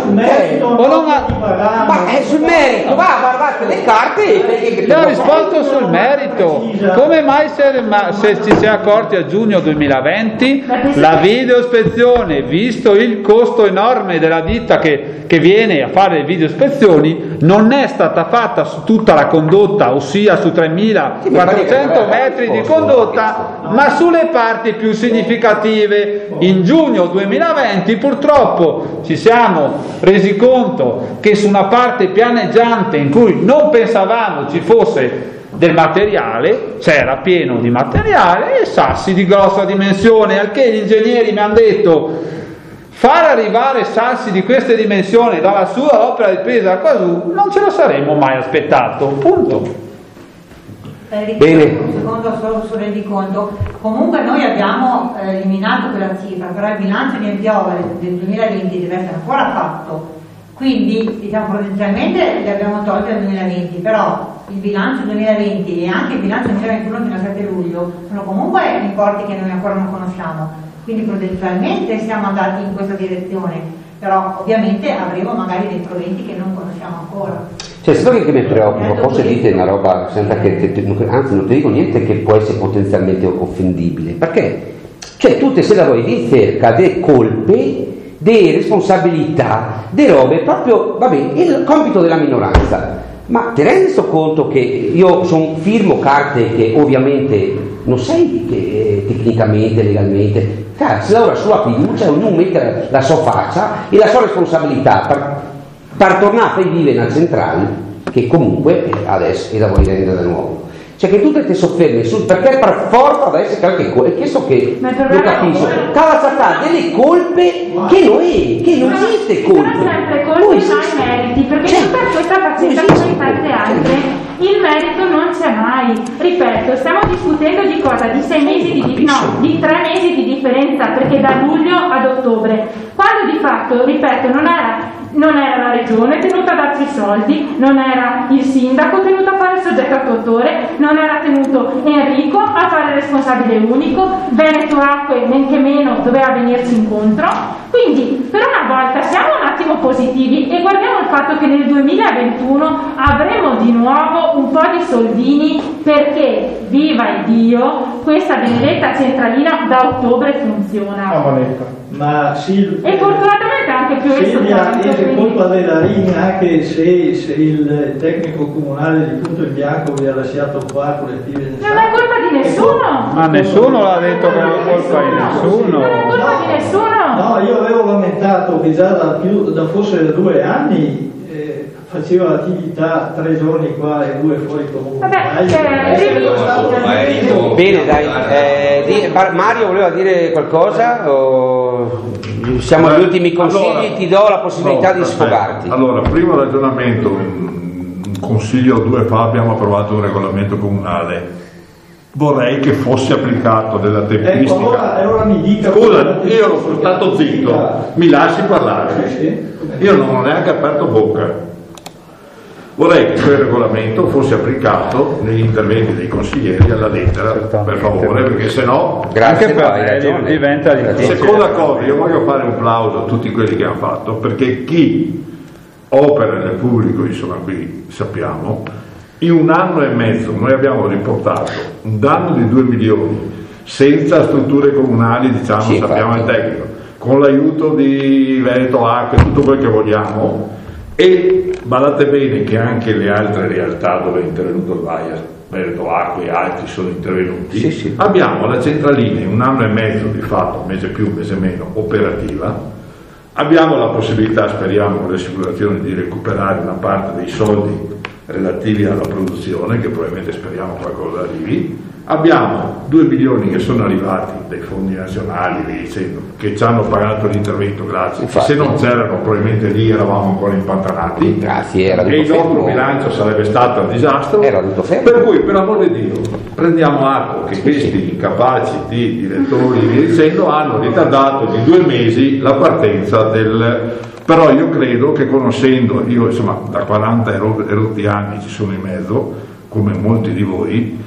Ma è sul merito, guardate le carte. Le ho risposto sul merito. Come mai se ci si è accorti a giugno 2020 la videoispezione, visto il costo enorme della ditta che viene a fare le videoispezioni, non è stata fatta su tutta la condotta, ossia su 3.400 metri di condotta, ma sulle parti più significative. In giugno 2020 purtroppo ci siamo resi conto che su una parte pianeggiante in cui non pensavamo ci fosse del materiale, c'era pieno di materiale e sassi di grossa dimensione, al che gli ingegneri mi hanno detto: far arrivare sassi di queste dimensioni dalla sua opera di pesa a Quasù non ce lo saremmo mai aspettato, punto. Bene. Un secondo solo sul rendiconto. Comunque noi abbiamo eliminato quella cifra, però il bilancio di Empiova del 2020 deve essere ancora fatto, quindi diciamo potenzialmente li abbiamo tolti nel 2020, però il bilancio 2020 e anche il bilancio 2021 fino al 7 luglio sono comunque importi che noi ancora non conosciamo, quindi potenzialmente siamo andati in questa direzione, però ovviamente avremo magari dei proventi che non conosciamo ancora. Cioè, se che mi preoccupa, forse dite una roba senza anzi non ti dico niente che può essere potenzialmente offendibile, perché cioè tu te se la vuoi in cerca delle colpe, delle responsabilità, delle robe, proprio vabbè, il compito della minoranza. Ma ti rendi conto che io firmo carte che ovviamente non sei che tecnicamente, legalmente, si lavora sulla fiducia e ognuno mette la sua faccia e la sua responsabilità per tornare a vivere nella centrale, che comunque adesso è da vuoi rendere da nuovo. Cioè che tu ti soffermi su perché per forza adesso qualche colpa, e questo che lo capisco, cavazza delle colpe che non esiste colpe. Sono sempre colpe e mai meriti, perché tutta questa faccenda come tante altre, il merito non c'è mai. Ripeto, stiamo discutendo di cosa? Di 6 mesi di 3 mesi di differenza, perché da luglio ad ottobre, quando di fatto, ripeto, non era non era la regione tenuta a darci i soldi, non era il sindaco tenuto a fare il soggetto attuatore, non era tenuto Enrico a fare il responsabile unico, Veneto Acque men che meno doveva venirci incontro. Quindi per una volta siamo un attimo positivi e guardiamo il fatto che nel 2021 avremo di nuovo un po' di soldini, perché viva Dio, questa benedetta centralina da ottobre funziona. Ma e fortunatamente anche più Silvia, è colpa della RIN anche se il tecnico comunale di Punto in Bianco vi ha lasciato qua con le file. Non è colpa di nessuno. Ma nessuno l'ha detto che non è colpa di nessuno. Non è colpa di nessuno. No, io avevo lamentato che già da forse 2 anni faceva l'attività 3 giorni qua e 2 fuori comune. Bene, dai, Mario voleva dire qualcosa? Siamo agli ultimi consigli, allora, ti do la possibilità di sfogarti. Allora, primo ragionamento, un consiglio 2 fa abbiamo approvato un regolamento comunale. Vorrei che fosse applicato della tempistica. Allora mi dica. Scusa, io ero stato zitto, mi lasci parlare. Io non ho neanche aperto bocca. Vorrei che quel regolamento fosse applicato negli interventi dei consiglieri alla lettera, per favore, perché sennò grazie per diventa difficile. Seconda cosa, io voglio fare un plauso a tutti quelli che hanno fatto, perché chi opera nel pubblico, insomma qui sappiamo, in 1 anno e mezzo noi abbiamo riportato un danno di 2 milioni senza strutture comunali, diciamo, sì, sappiamo il tecnico, con l'aiuto di Veneto Acque, tutto quel che vogliamo. E badate bene che anche le altre realtà dove è intervenuto il Baia, Veneto Acque e altri sono intervenuti, sì. Abbiamo la centralina in 1 anno e mezzo di fatto, un mese più, un mese meno, operativa, abbiamo la possibilità, speriamo con le assicurazioni, di recuperare una parte dei soldi relativi alla produzione, che probabilmente speriamo qualcosa arrivi. Abbiamo 2 milioni che sono arrivati dai fondi nazionali, dicendo, che ci hanno pagato l'intervento, grazie. Infatti, se non c'erano probabilmente lì eravamo ancora impantanati. Grazie, era e il nostro bilancio sarebbe stato un disastro. Era tutto fermo. Per cui, per amor di Dio, prendiamo atto che questi incapaci di direttori e via dicendo hanno ritardato di 2 mesi la partenza del... Però io credo che, conoscendo, io insomma da 40 erotti anni ci sono in mezzo, come molti di voi,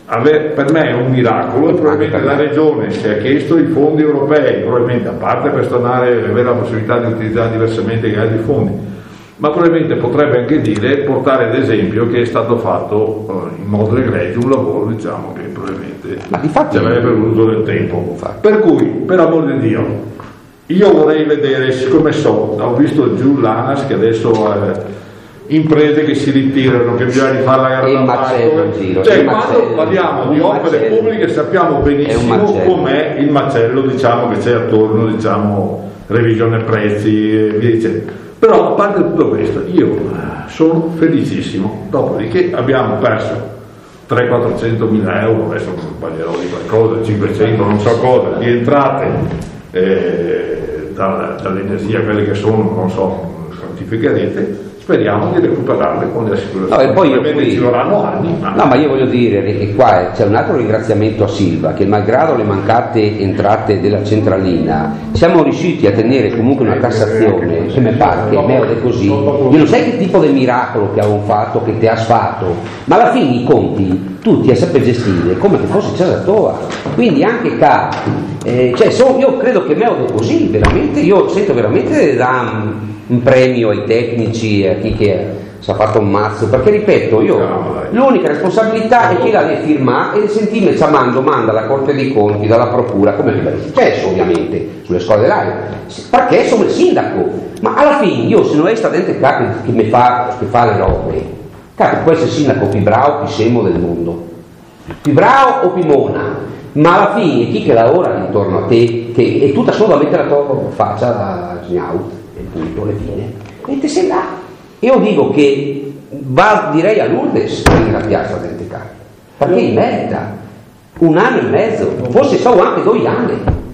per me è un miracolo, e probabilmente la regione si è chiesto i fondi europei, probabilmente, a parte per stornare, avere la possibilità di utilizzare diversamente gli altri fondi, ma probabilmente potrebbe anche dire, portare ad esempio che è stato fatto in modo egregio un lavoro, diciamo, che probabilmente ci avrebbe voluto del tempo. Per cui, per amor di Dio, io vorrei vedere, siccome ho visto giù l'ANAS che adesso imprese che si ritirano, che bisogna rifare la gara d'appalto, cioè quando parliamo di opere pubbliche sappiamo benissimo com'è il macello, diciamo, che c'è attorno, diciamo, revisione prezzi e via dicendo. Però a parte tutto questo io sono felicissimo, dopodiché abbiamo perso 300-400 mila euro, adesso non sbaglierò di qualcosa, 500 non so cosa, di entrate dall'energia, quelle che sono, non so, quantificherete. Speriamo di recuperarle con le assicurazioni. No, e poi ci vorranno anni. No, ma io voglio dire che qua c'è un altro ringraziamento a Silva, che malgrado le mancate entrate della centralina siamo riusciti a tenere comunque una tassazione che mi pare che è così. Io non sai che tipo di miracolo che avevo fatto, che ti ha fatto, ma alla fine i conti tu ti sapere gestire come che fosse casa tua, quindi anche qua io credo che me così veramente, io sento veramente da un premio ai tecnici, a chi che si è fatto un mazzo, perché ripeto, l'unica responsabilità è chi la deve firmare e sentire manda alla Corte dei Conti, dalla Procura, come è successo ovviamente sulle scuole dell'aria, perché sono il sindaco, ma alla fine io se non è stato dentro che mi fa le robe, capi, può essere il sindaco più bravo, più semo del mondo, più bravo o più mona, ma alla fine chi che lavora intorno a te, che è tutta solamente la tua faccia da snout, punto, le fine, e te sei là. Io dico che direi a Lourdes a ringraziarsi a gente cara, perché in merita 1 anno e mezzo, forse solo anche 2 anni,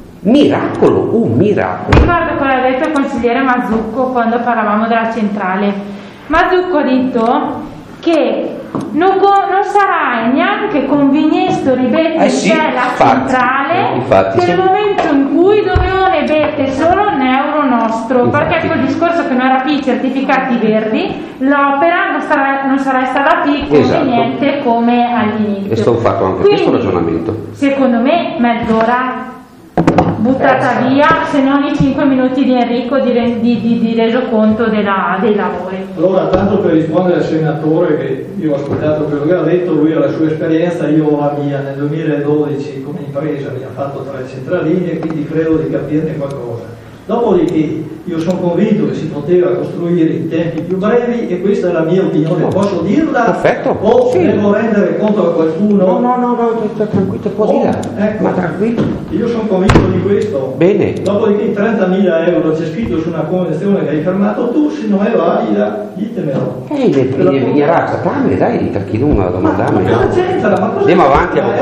un miracolo. Ricordo cosa ha detto il consigliere Mazzucco quando parlavamo della centrale. Mazzucco ha detto che non sarà neanche conveniente ribette la centrale per il momento in cui dovevano ribette solo un euro nostro, perché quel discorso che non era più certificati verdi, l'opera non sarà stata più conveniente come all'inizio. E sto fatto anche questo ragionamento. Secondo me mezz'ora buttata via, se non i 5 minuti di Enrico di resoconto dei lavori. Allora, tanto per rispondere al senatore, che io ho ascoltato quello che ha detto, lui ha la sua esperienza, io ho la mia. Nel 2012 come impresa mi ha fatto 3 centraline, quindi credo di capirne qualcosa. Dopodiché io sono convinto che si poteva costruire in tempi più brevi, e questa è la mia opinione. Posso dirla? Perfetto. O devo rendere conto a qualcuno? No, tranquillo, può dirla. Ecco, ma tranquillo. Io sono convinto di questo. Bene. Dopodiché 30.000 euro c'è scritto su una convenzione che hai firmato tu, se non è valida, ditemelo. Venirà a Camere, dai, per chi non la domandare. Andiamo avanti a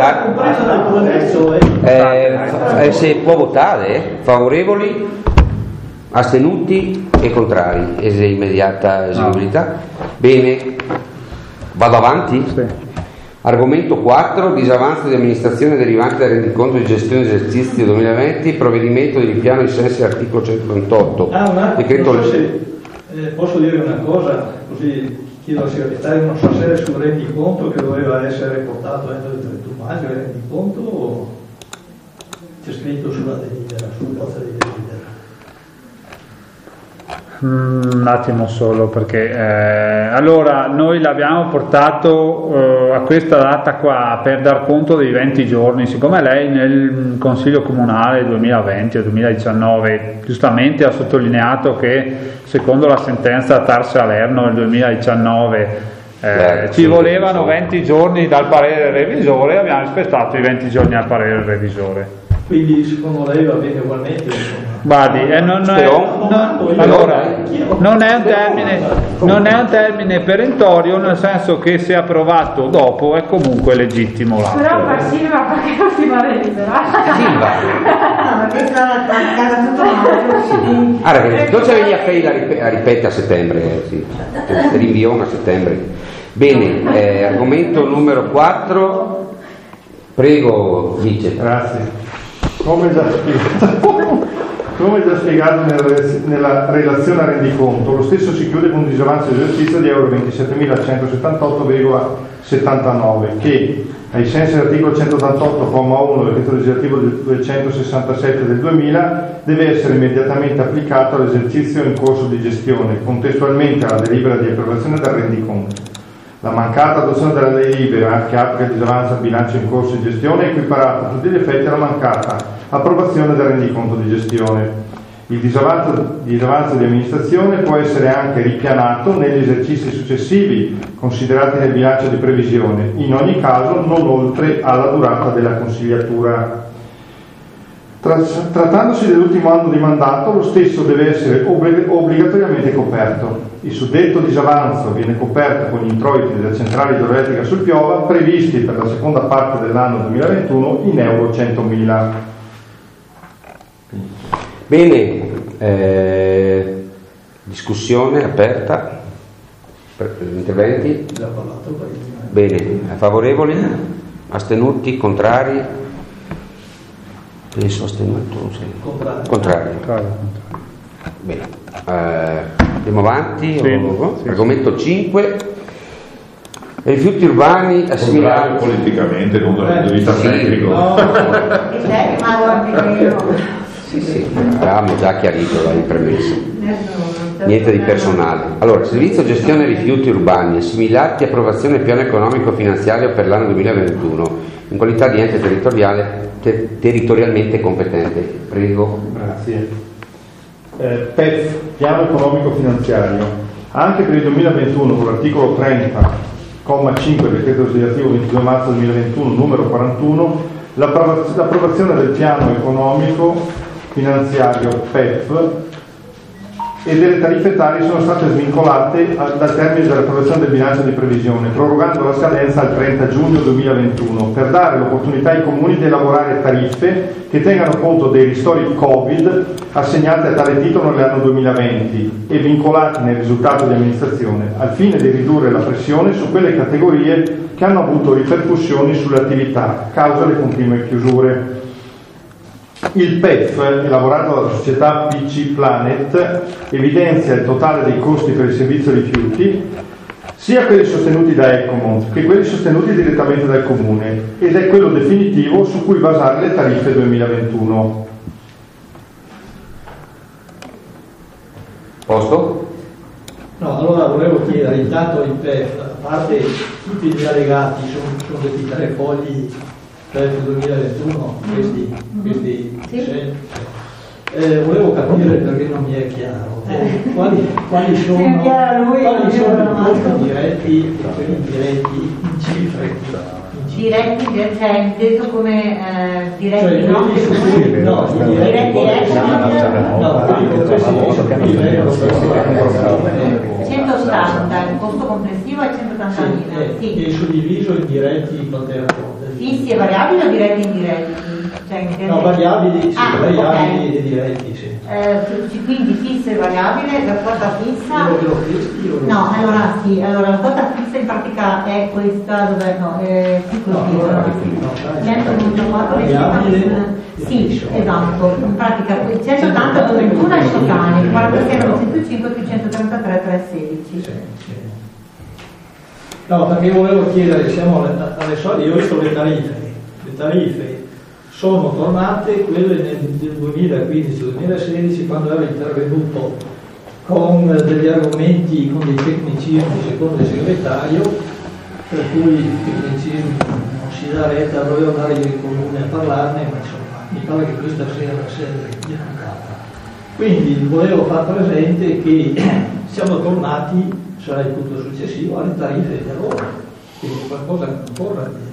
votare. Se può votare, favorevoli, astenuti e contrari, immediata eseguibilità. Bene, vado avanti? Sì. Argomento 4, disavanzo di amministrazione derivante dal rendiconto di gestione esercizio 2020, provvedimento di ripiano ai sensi dell'articolo 138. Posso dire una cosa, così chiedo al segretario, non so se era sul rendiconto che doveva essere portato entro il 31 maggio, il rendiconto, o c'è scritto sulla delibera, sulla bozza di delibera? Un attimo solo, perché allora noi l'abbiamo portato a questa data qua per dar conto dei 20 giorni, siccome lei nel Consiglio Comunale 2020 o 2019 giustamente ha sottolineato che secondo la sentenza TAR Salerno del 2019 ci volevano 20 giorni dal parere del revisore, abbiamo rispettato i 20 giorni al parere del revisore. Quindi secondo lei va bene ugualmente? Guardi, non è un termine perentorio, nel senso che se approvato dopo è comunque legittimo l'atto. Però fa Silva perché non si va a Silva. Non c'è venia a ripetere a settembre, rinviò a settembre. Bene, argomento numero 4, prego Vice. Grazie. Come già spiegato nella relazione al rendiconto, lo stesso si chiude con un disavanzo di esercizio di euro 27.178,79 che, ai sensi dell'articolo 188,1 del decreto legislativo 267 del 2000, deve essere immediatamente applicato all'esercizio in corso di gestione, contestualmente alla delibera di approvazione del rendiconto. La mancata adozione della delibera che applica il disavanzo al bilancio in corso di gestione è equiparata a tutti gli effetti alla mancata approvazione del rendiconto di gestione. Il disavanzo di amministrazione può essere anche ripianato negli esercizi successivi considerati nel bilancio di previsione, in ogni caso non oltre alla durata della consigliatura. Trattandosi dell'ultimo anno di mandato, lo stesso deve essere obbligatoriamente coperto. Il suddetto disavanzo viene coperto con gli introiti della centrale idroelettrica sul Piova previsti per la seconda parte dell'anno 2021 in euro 100.000. Bene, discussione aperta per interventi. Bene, favorevoli, astenuti, contrari? Penso astenuto, non so. Contrario. Bene, andiamo avanti. Sì. Argomento 5, rifiuti urbani assimilati politicamente, non dal punto di vista tecnico. Sì, avevamo già chiarito in premessa. Niente di personale. Allora, servizio gestione rifiuti urbani assimilati, approvazione piano economico finanziario per l'anno 2021 in qualità di ente territorialmente competente. Prego. Grazie. PEF, piano economico finanziario. Anche per il 2021 con l'articolo 30,5 del decreto legislativo 22 marzo 2021 numero 41, l'approvazione del piano economico finanziario PEF e delle tariffe tali sono state svincolate dal termine dell'approvazione del bilancio di previsione, prorogando la scadenza al 30 giugno 2021 per dare l'opportunità ai comuni di elaborare tariffe che tengano conto dei ristori Covid assegnate a tale titolo nell'anno 2020 e vincolati nel risultato di amministrazione, al fine di ridurre la pressione su quelle categorie che hanno avuto ripercussioni sulle attività, causa le continue chiusure. Il PEF, elaborato dalla società PC Planet, evidenzia il totale dei costi per il servizio rifiuti, sia quelli sostenuti da Ecomont che quelli sostenuti direttamente dal Comune, ed è quello definitivo su cui basare le tariffe 2021. Posto? No, allora volevo chiedere, intanto il PEF, a parte tutti gli allegati, sono questi 3 fogli PEF 2021, questi volevo capire perché non mi è chiaro quali sono i costi diretti e quelli indiretti in cifre. Diretti, cioè inteso come diretti, cioè, no? Diretti 180, il costo complessivo è 180.000, sì. E suddiviso in diretti quante raccolte? Fissi e variabili o diretti e indiretti? Cioè, no, variabili, sì, variabili okay. e diretti, sì. Quindi fisso e variabile, la quota fissa. Io No, allora la quota fissa in pratica è questa, dove no, sì, esatto, in pratica 180 copertura è totale, 46 905 più 133 316. No, perché volevo chiedere, siamo alle solite, io ho visto le tariffe sono tornate quelle nel 2015-2016 quando ero intervenuto con degli argomenti, con dei tecnicismi secondo il segretario, per cui i tecnicismi non si dà retta, dovevo andare in comune a parlarne, ma insomma mi pare che questa sia la sede mancata. Quindi volevo far presente che siamo tornati, sarà il punto successivo, alle tariffe di allora, quindi qualcosa che ancora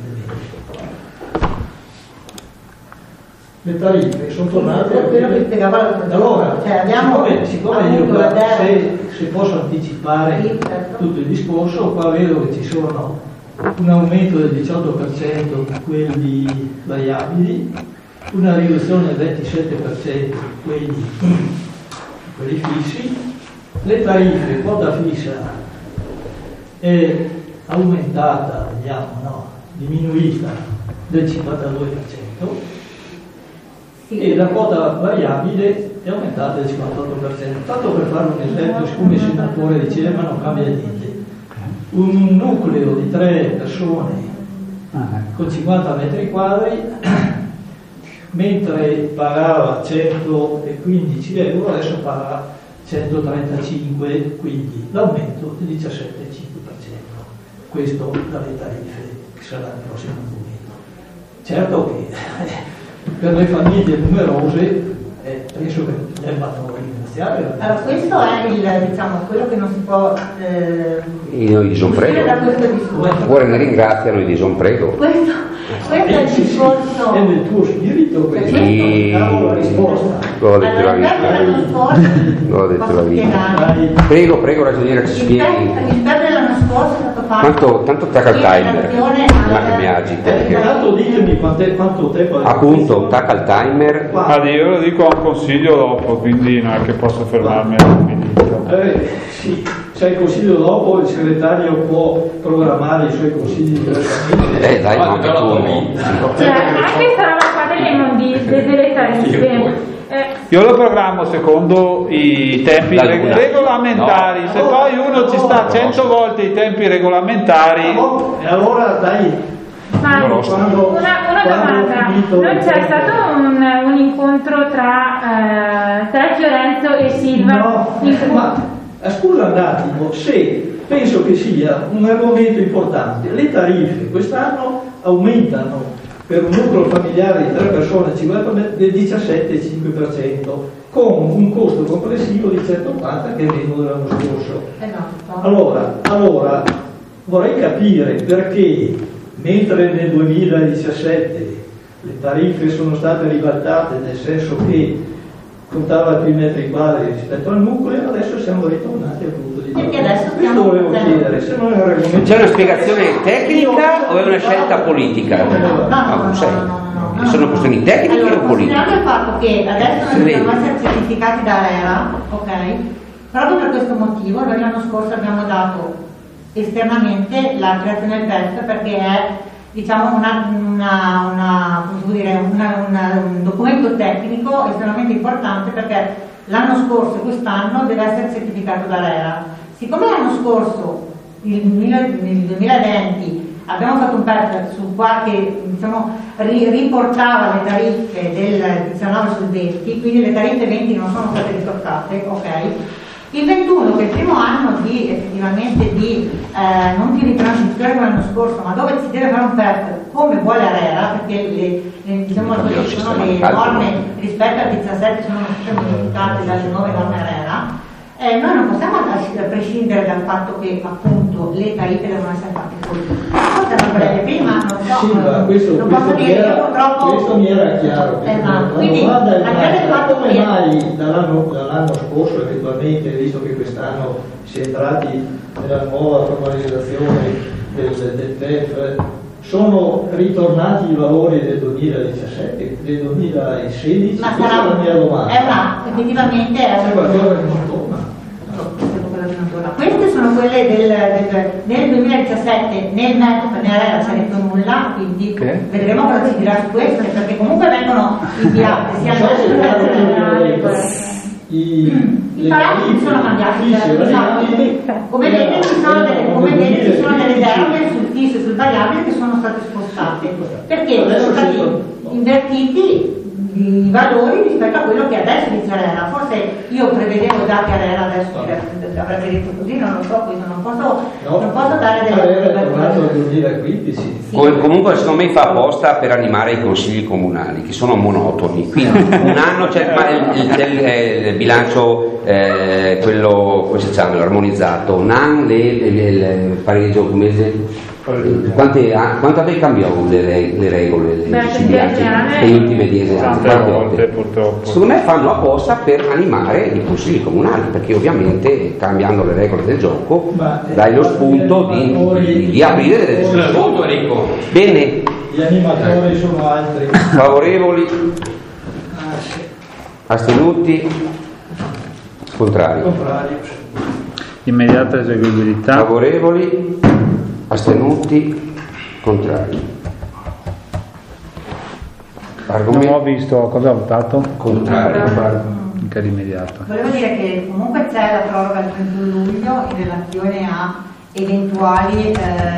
le tariffe sono tornate quello che spiegava allora, cioè abbiamo siccome io se posso anticipare tutto il discorso, qua vedo che ci sono un aumento del 18% di quelli variabili, una riduzione del 27% di quelli fissi, le tariffe, quota fissa è aumentata, diminuita del 52%, e la quota variabile è aumentata del 58%. Tanto per fare un esempio, siccome il senatore diceva non cambia niente, un nucleo di 3 persone con 50 metri quadri, mentre pagava 115 euro, adesso paga 135, quindi l'aumento del 17,5%. Questo dalle tariffe che sarà il prossimo momento. Certo che per le famiglie numerose penso che debbano ringraziare. Allora questo è quello che non si può io gli son prego. da questo discorso. Ora ne ringraziano e gli son prego. Questo è il discorso. È nel tuo spirito questo. Sì. La risposta. L'ho detto la vita. Prego, ragioniera, ci spieghi. Il PEF dell'anno scorso è stato fatto. Tanto tacca il timer. Ma che mi agita. Tanto ditemi quanto tempo. Appunto, tacca il timer. Io lo dico a un consiglio dopo, quindi non è che posso fermarmi al minuto. Sì, c'è il consiglio dopo, il segretario può programmare i suoi consigli direttamente. Dai, ma anche tu. Anche sarà la parte delle tariffe. Io lo programmo secondo i tempi regolamentari, se poi uno ci sta 100 volte i tempi regolamentari. E allora dai. Ma una domanda, non c'è stato un incontro tra Fiorenzo e Silva? No, scusa un attimo, se penso che sia un argomento importante, le tariffe quest'anno aumentano per un nucleo familiare di 3 persone del 17,5%, con un costo complessivo di 180 che è meno dell'anno scorso. Allora vorrei capire perché, mentre nel 2017 le tariffe sono state ribaltate, nel senso che contava più metri quadri rispetto al nucleo, adesso siamo ritornati al punto di vista. Questo volevo chiedere, se non è un argomento. C'è una spiegazione tecnica o è una scelta politica? No. No, sono questioni tecniche allora, o politiche? considerando il fatto che adesso noi dobbiamo essere certificati da ARERA, ok? Proprio per questo motivo noi l'anno scorso abbiamo dato esternamente la creazione del test, perché è, diciamo, un documento tecnico estremamente importante, perché l'anno scorso e quest'anno deve essere certificato da ARERA. Siccome l'anno scorso, nel 2020, abbiamo fatto un PET sul quale, diciamo, riportava le tariffe del 19 sul 20, quindi le tariffe 20 non sono state ritoccate, ok? Il 21, che è il primo anno effettivamente non di ritransizione come l'anno scorso, ma dove si deve fare un PET come vuole ARERA, perché sono le norme rispetto al 17 sono state modificate dalle nuove norme ARERA. Noi non possiamo prescindere dal fatto che appunto le tariffe devono essere fatte così. Forse erano quelle prima, non so, non posso dire, io purtroppo. Questo mi era chiaro. Quindi, come mai dall'anno scorso, eventualmente, visto che quest'anno si è entrati nella nuova formalizzazione del TEF, sono ritornati i valori del 2017, del 2016? Ma questa è la mia domanda. Effettivamente c'è qualcosa che non torna. Queste sono quelle nel 2017, nel MEP ne c'è detto nulla, quindi vedremo cosa ci dirà su queste, perché comunque vengono inviate sia i parametri sono cambiati, come vedete ci sono delle deroghe sul fisso e sul variabile che sono state spostate, perché sono stati invertiti i valori rispetto a quello che adesso dice ARERA. Forse io prevedevo già che ARERA adesso avrebbe detto così, non lo so, quindi non posso dare delle Comunque secondo me fa apposta per animare i consigli comunali che sono monotoni, quindi un anno c'è il bilancio quello, come si chiama, l'armonizzato, un anno il pareggio come quante volte cambiano le regole sui bilanci negli ultimi 10 anni? Tante volte purtroppo. Secondo me fanno apposta per animare i consigli comunali, perché ovviamente cambiando le regole del gioco dai lo spunto di aprire delle discussioni. Bene, gli animatori sono altri. favorevoli, astenuti, contrari, Immediata eseguibilità. favorevoli, astenuti, contrari. Non ho visto cosa ha votato. Contrario. Mica l'immediato. Volevo dire che comunque c'è la proroga al 31 luglio in relazione a eventuali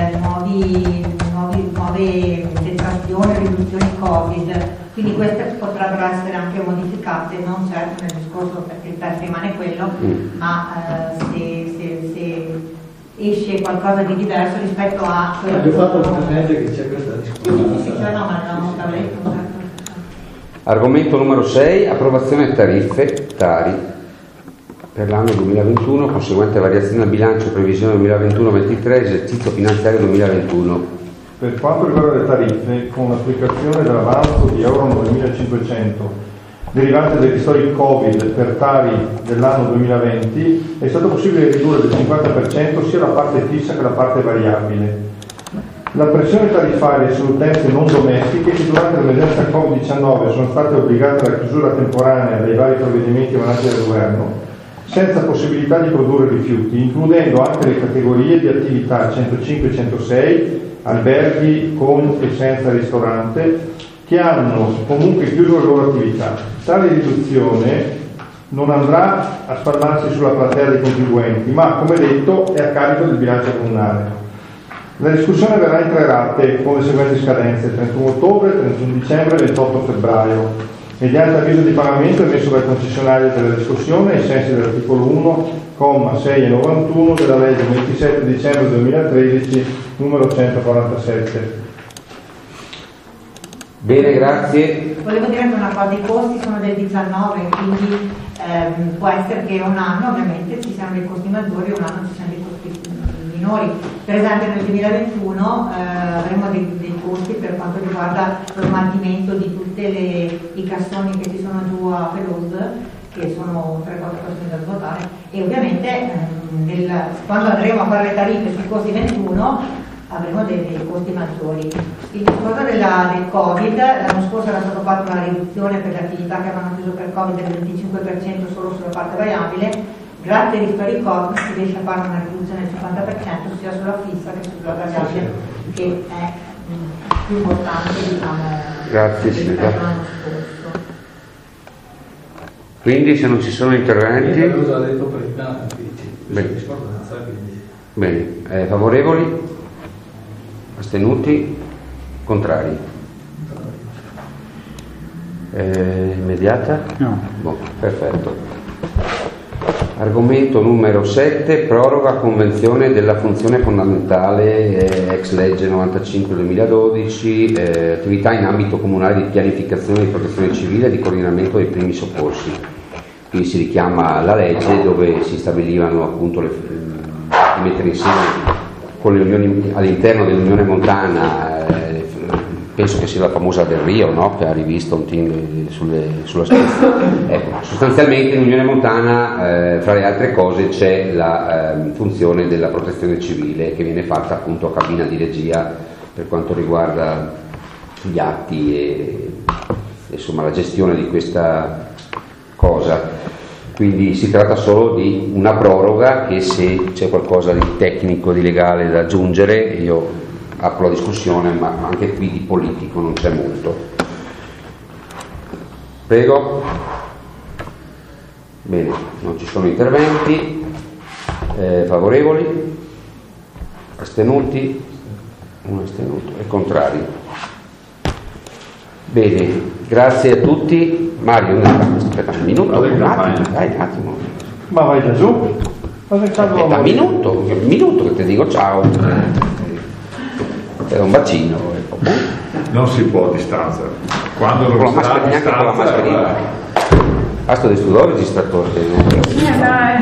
nuove detrazioni, riduzioni Covid, quindi queste potrebbero essere anche modificate, non certo nel discorso perché il PEF rimane quello, ma se esce qualcosa di diverso rispetto a quello che ho fatto presente che c'è questa discussione. Sì, ma l'abbiamo letto. Argomento numero 6, approvazione tariffe Tari per l'anno 2021, conseguente variazione al bilancio previsione 2021-23, esercizio finanziario 2021. Per quanto riguarda le tariffe, con l'applicazione dell'avanzo di euro 9.500 derivante dai ristori Covid per Tari dell'anno 2020, è stato possibile ridurre del 50% sia la parte fissa che la parte variabile. La pressione tariffaria sulle utenze non domestiche che durante l'emergenza Covid-19 sono state obbligate alla chiusura temporanea dei vari provvedimenti emanati dal governo, senza possibilità di produrre rifiuti, includendo anche le categorie di attività 105-106, alberghi con e senza ristorante, che hanno comunque chiuso la loro attività. Tale riduzione non andrà a spalmarsi sulla platea dei contribuenti, ma come detto è a carico del bilancio comunale. La discussione verrà in 3 rate con le seguenti scadenze: 31 ottobre, 31 dicembre e 28 febbraio, mediante avviso di pagamento emesso dal concessionario della discussione ai sensi dell'articolo 1, comma 6 e 91 della legge 27 dicembre 2013 numero 147. Bene, grazie. Volevo dire anche una cosa, i costi sono del 19, quindi può essere che un anno ovviamente ci siano dei costi maggiori, un anno ci siano dei costi minori. Per esempio nel 2021 avremo dei costi per quanto riguarda lo smaltimento di tutti i cassoni che ci sono giù a Pelouse, che sono 3-4 cassoni da svuotare, e ovviamente quando andremo a fare le tariffe sui costi 21 avremo dei costi maggiori. Il discorso del Covid, l'anno scorso era stata fatta una riduzione per le attività che avevano chiuso per Covid del 25% solo sulla parte variabile. Grazie ai ristori Covid si riesce a fare una riduzione del 50% sia sulla fissa che sulla variabile, che è più importante, diciamo. Grazie Silvia. Quindi se non ci sono interventi, l'ho già detto prima, bene. discordanza, quindi. Bene, favorevoli, astenuti, contrari. Immediata? No. Boh, perfetto. Argomento numero 7, proroga convenzione della funzione fondamentale ex legge 95-2012, attività in ambito comunale di pianificazione di protezione civile e di coordinamento dei primi soccorsi. Qui si richiama la legge dove si stabilivano appunto di mettere insieme con le unioni, all'interno dell'Unione Montana, penso che sia la famosa Del Rio, no? Che ha rivisto un team sulla specie. Ecco, sostanzialmente in Unione Montana, fra le altre cose, c'è la funzione della protezione civile che viene fatta appunto a cabina di regia per quanto riguarda gli atti e insomma la gestione di questa cosa. Quindi si tratta solo di una proroga che, se c'è qualcosa di tecnico, di legale da aggiungere, io apro la discussione, ma anche qui di politico non c'è molto. Prego. Bene, non ci sono interventi. Favorevoli? Astenuti? Un astenuto e contrari. Bene, grazie a tutti. Mario, aspetta un minuto, un attimo. Ma vai da giù. Aspetta un minuto che ti dico ciao. È un bacino. Non si può a distanza. Quando Con non la sarà a mascherina, neanche con la distanza, mascherina. Basta di studio registratore. Dai.